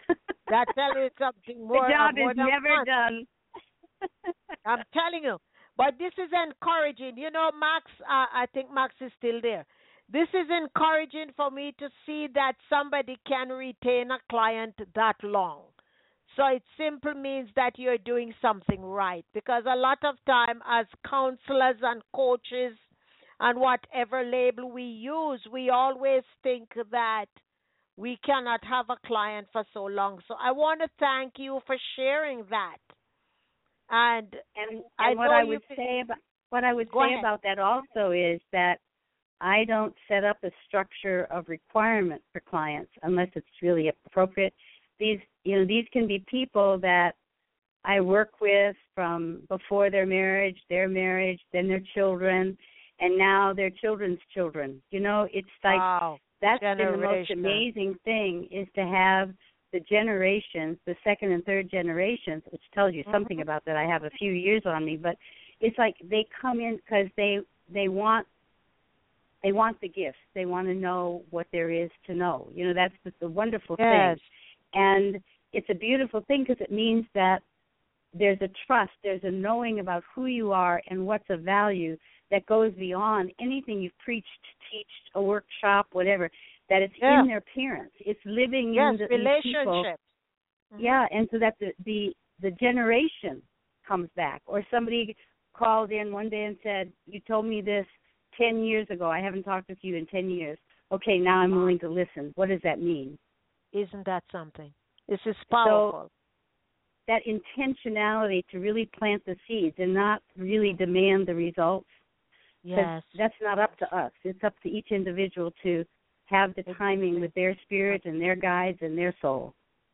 S3: That tells you something
S4: The
S3: more, uh,
S4: job
S3: more
S4: is
S3: than
S4: never
S3: fun.
S4: done.
S3: I'm telling you. But this is encouraging. You know, Max, uh, I think Max is still there. This is encouraging for me to see that somebody can retain a client that long. So it simply means that you're doing something right. Because a lot of time as counselors and coaches and whatever label we use, we always think that we cannot have a client for so long. So I want to thank you for sharing that. And
S4: And
S3: I
S4: and what
S3: know
S4: I
S3: you
S4: would
S3: fi-
S4: say about what I would
S3: Go
S4: say
S3: ahead.
S4: about that also is that I don't set up a structure of requirement for clients unless it's really appropriate. These you know, these can be people that I work with from before their marriage, their marriage, then their children, and now their children's children. You know, it's like
S3: Wow.
S4: that's been the most
S3: Generation.
S4: amazing thing is to have the generations, the second and third generations, which tells you something
S3: Mhm.
S4: about that. I have a few years on me, but it's like they come in because they they want they want the gifts. They want to know what there is to know. You know, that's the, the wonderful
S3: Yes.
S4: thing, and it's a beautiful thing because it means that there's a trust, there's a knowing about who you are and what's of value that goes beyond anything you've preached, teached, a workshop, whatever. That it's
S3: Yeah.
S4: in their parents. It's living
S3: Yes,
S4: in the, these people.
S3: relationships. Mhm.
S4: Yeah, and so that the, the the generation comes back. Or somebody called in one day and said, "You told me this ten years ago. I haven't talked with you in ten years. Okay, now I'm willing to listen." What does that mean?
S3: Isn't that something? This is powerful.
S4: So that intentionality to really plant the seeds and not really demand the results. 'Cause
S3: Yes.
S4: that's not up to us. It's up to each individual to have the timing with their spirit and their guides and their soul.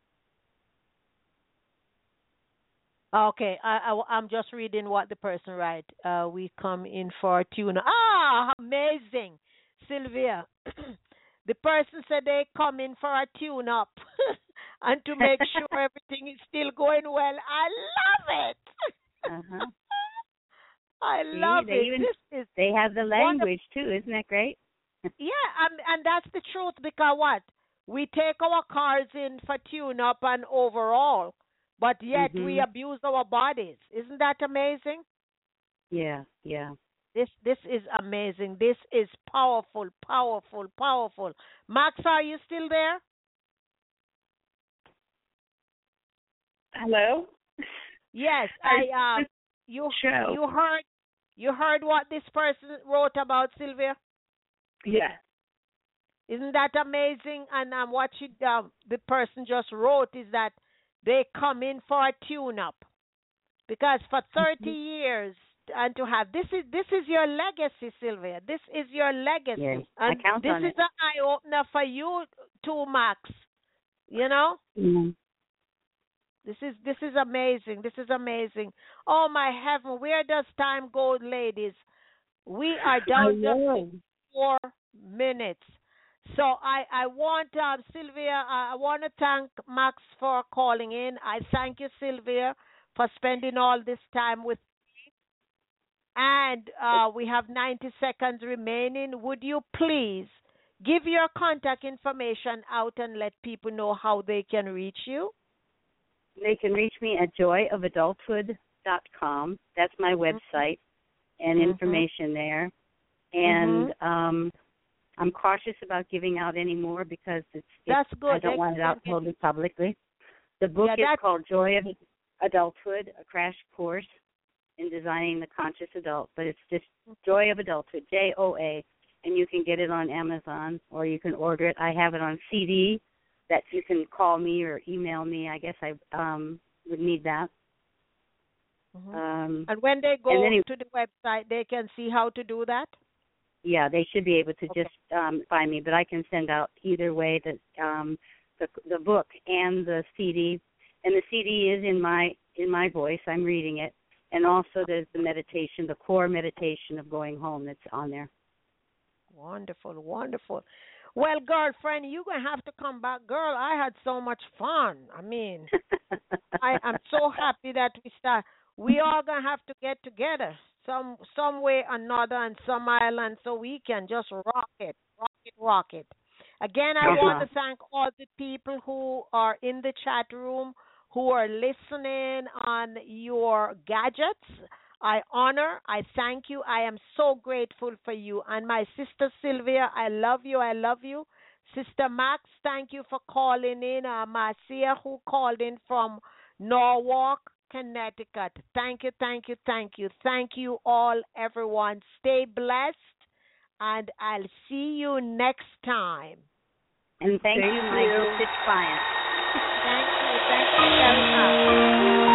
S3: Okay, I, I, am just reading what the person write. Uh, we come in for a tune. Ah, amazing, Sylvia. The person said they come in for a tune up and to make sure everything is still going well. I love it.
S4: Uh-huh.
S3: I
S4: See,
S3: love
S4: they
S3: it.
S4: even-
S3: This is
S4: They have the
S3: wonderful.
S4: language too, isn't that great?
S3: Yeah, and, and that's the truth because what? We take our cars in for tune up and overall, but yet we
S4: Mhm.
S3: abuse our bodies. Isn't that amazing?
S4: Yeah, yeah.
S3: This this is amazing. This is powerful, powerful, powerful. Max, are you still there?
S6: Hello?
S3: Yes,
S6: I-
S3: I um you
S6: Show.
S3: you heard you heard what this person wrote about Sylvia?
S6: Yeah.
S3: Isn't that amazing? And um, what she, um, the person just wrote is that they come in for a tune-up because for thirty
S4: Mm-hmm.
S3: years and to have this is this is your legacy, Sylvia. This is your legacy,
S4: Yes, I
S3: and
S4: count
S3: this
S4: on
S3: is
S4: it.
S3: an eye opener for you too, Max. You know,
S4: Mhm.
S3: this is this is amazing. This is amazing. Oh my heaven, where does time go, ladies? We are
S6: I
S3: down just
S6: know.
S3: four minutes. So I, I want, uh, Sylvia, I, I want to thank Max for calling in. I thank you, Sylvia, for spending all this time with me. And uh, we have ninety seconds remaining. Would you please give your contact information out and let people know how they can reach you?
S4: They can reach me at joy of adulthood dot com. That's my website and
S3: Mhm.
S4: information there. And
S3: Mhm.
S4: um, I'm cautious about giving out any more because it's, it's
S3: That's good.
S4: I don't want it out
S3: Excellent.
S4: totally publicly. The book
S3: Yeah,
S4: is
S3: that's-
S4: called Joy of Adulthood, a crash course in designing the conscious adult, but it's just Joy of Adulthood, J O A, and you can get it on Amazon or you can order it. I have it on C D that you can call me or email me. I guess I um, would need that.
S3: Mhm.
S4: Um,
S3: And when they go
S4: and then you-
S3: to the website, they can see how to do that?
S4: yeah, they should be able to
S3: Okay.
S4: just um, find me, but I can send out either way the um, the the book and the C D. And the C D is in my in my voice. I'm reading it, and also there's the meditation, the core meditation of going home that's on there.
S3: Wonderful, wonderful. Well, girlfriend, you're going to have to come back. Girl, I had so much fun. I mean, I, I'm so happy that we start. We all going to have to get together some some way or another on some island so we can just rock it, rock it, rock it.
S1: Again, I want to thank all the people who are in the chat room, who are listening on your gadgets. I honor, I thank you. I am so grateful for you. And my sister Sylvia, I love you, I love you. Sister Max, thank you for calling in. Uh, Marcia, who called in from Norwalk, Connecticut. Thank you, thank you, thank you. Thank you all, everyone. Stay blessed, and I'll see you next time.
S4: And thank, thank you, my gifted client.
S1: Thank you, thank you very much.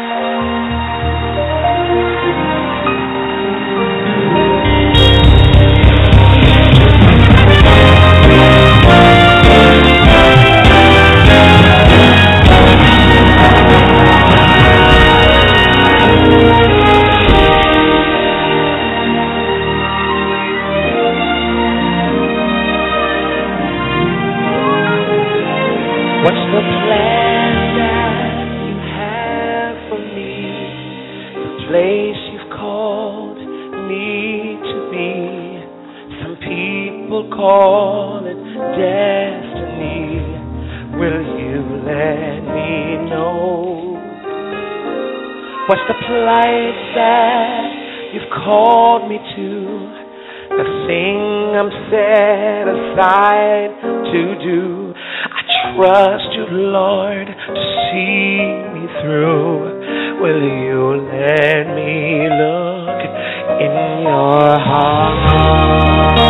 S7: What's the plan that you have for me? The place you've called me to be. Some people call it destiny. Will you let me know? What's the plight that you've called me to? The thing I'm set aside to do. Trust you, Lord, to see me through. Will you let me look in your heart?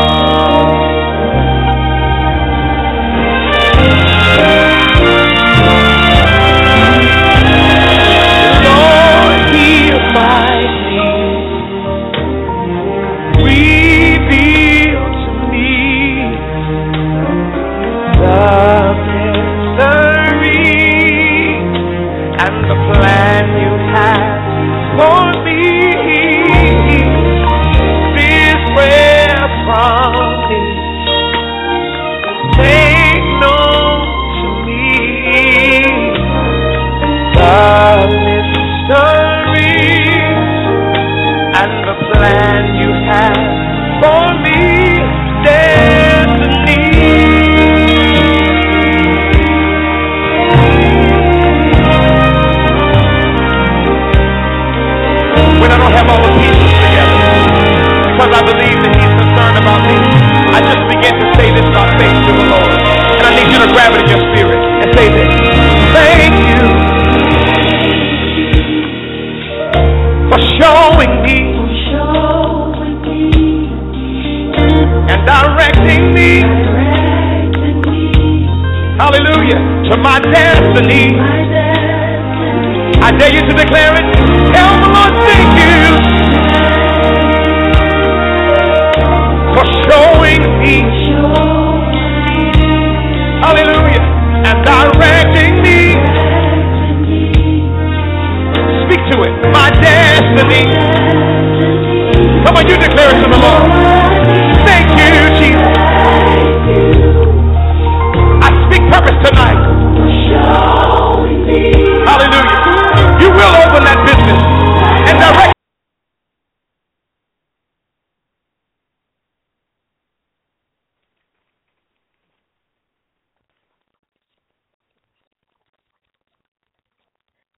S7: Lord, hear my plea. Reveal to me the and the plan you have for me is where from me. Make known to me the mystery and the plan you have for me. Destiny. When I don't have all the pieces together, because I believe that He's concerned about me, I just begin to say this by faith to the Lord. And I need you to grab it in your spirit and say this. Thank you for showing me and directing me, hallelujah, to my destiny. I dare you to declare it. Tell the Lord, thank you for showing me, hallelujah, and directing me. Speak to it. My destiny. Come on, you declare it to the Lord. Thank you, Jesus. I speak purpose tonight. Hallelujah.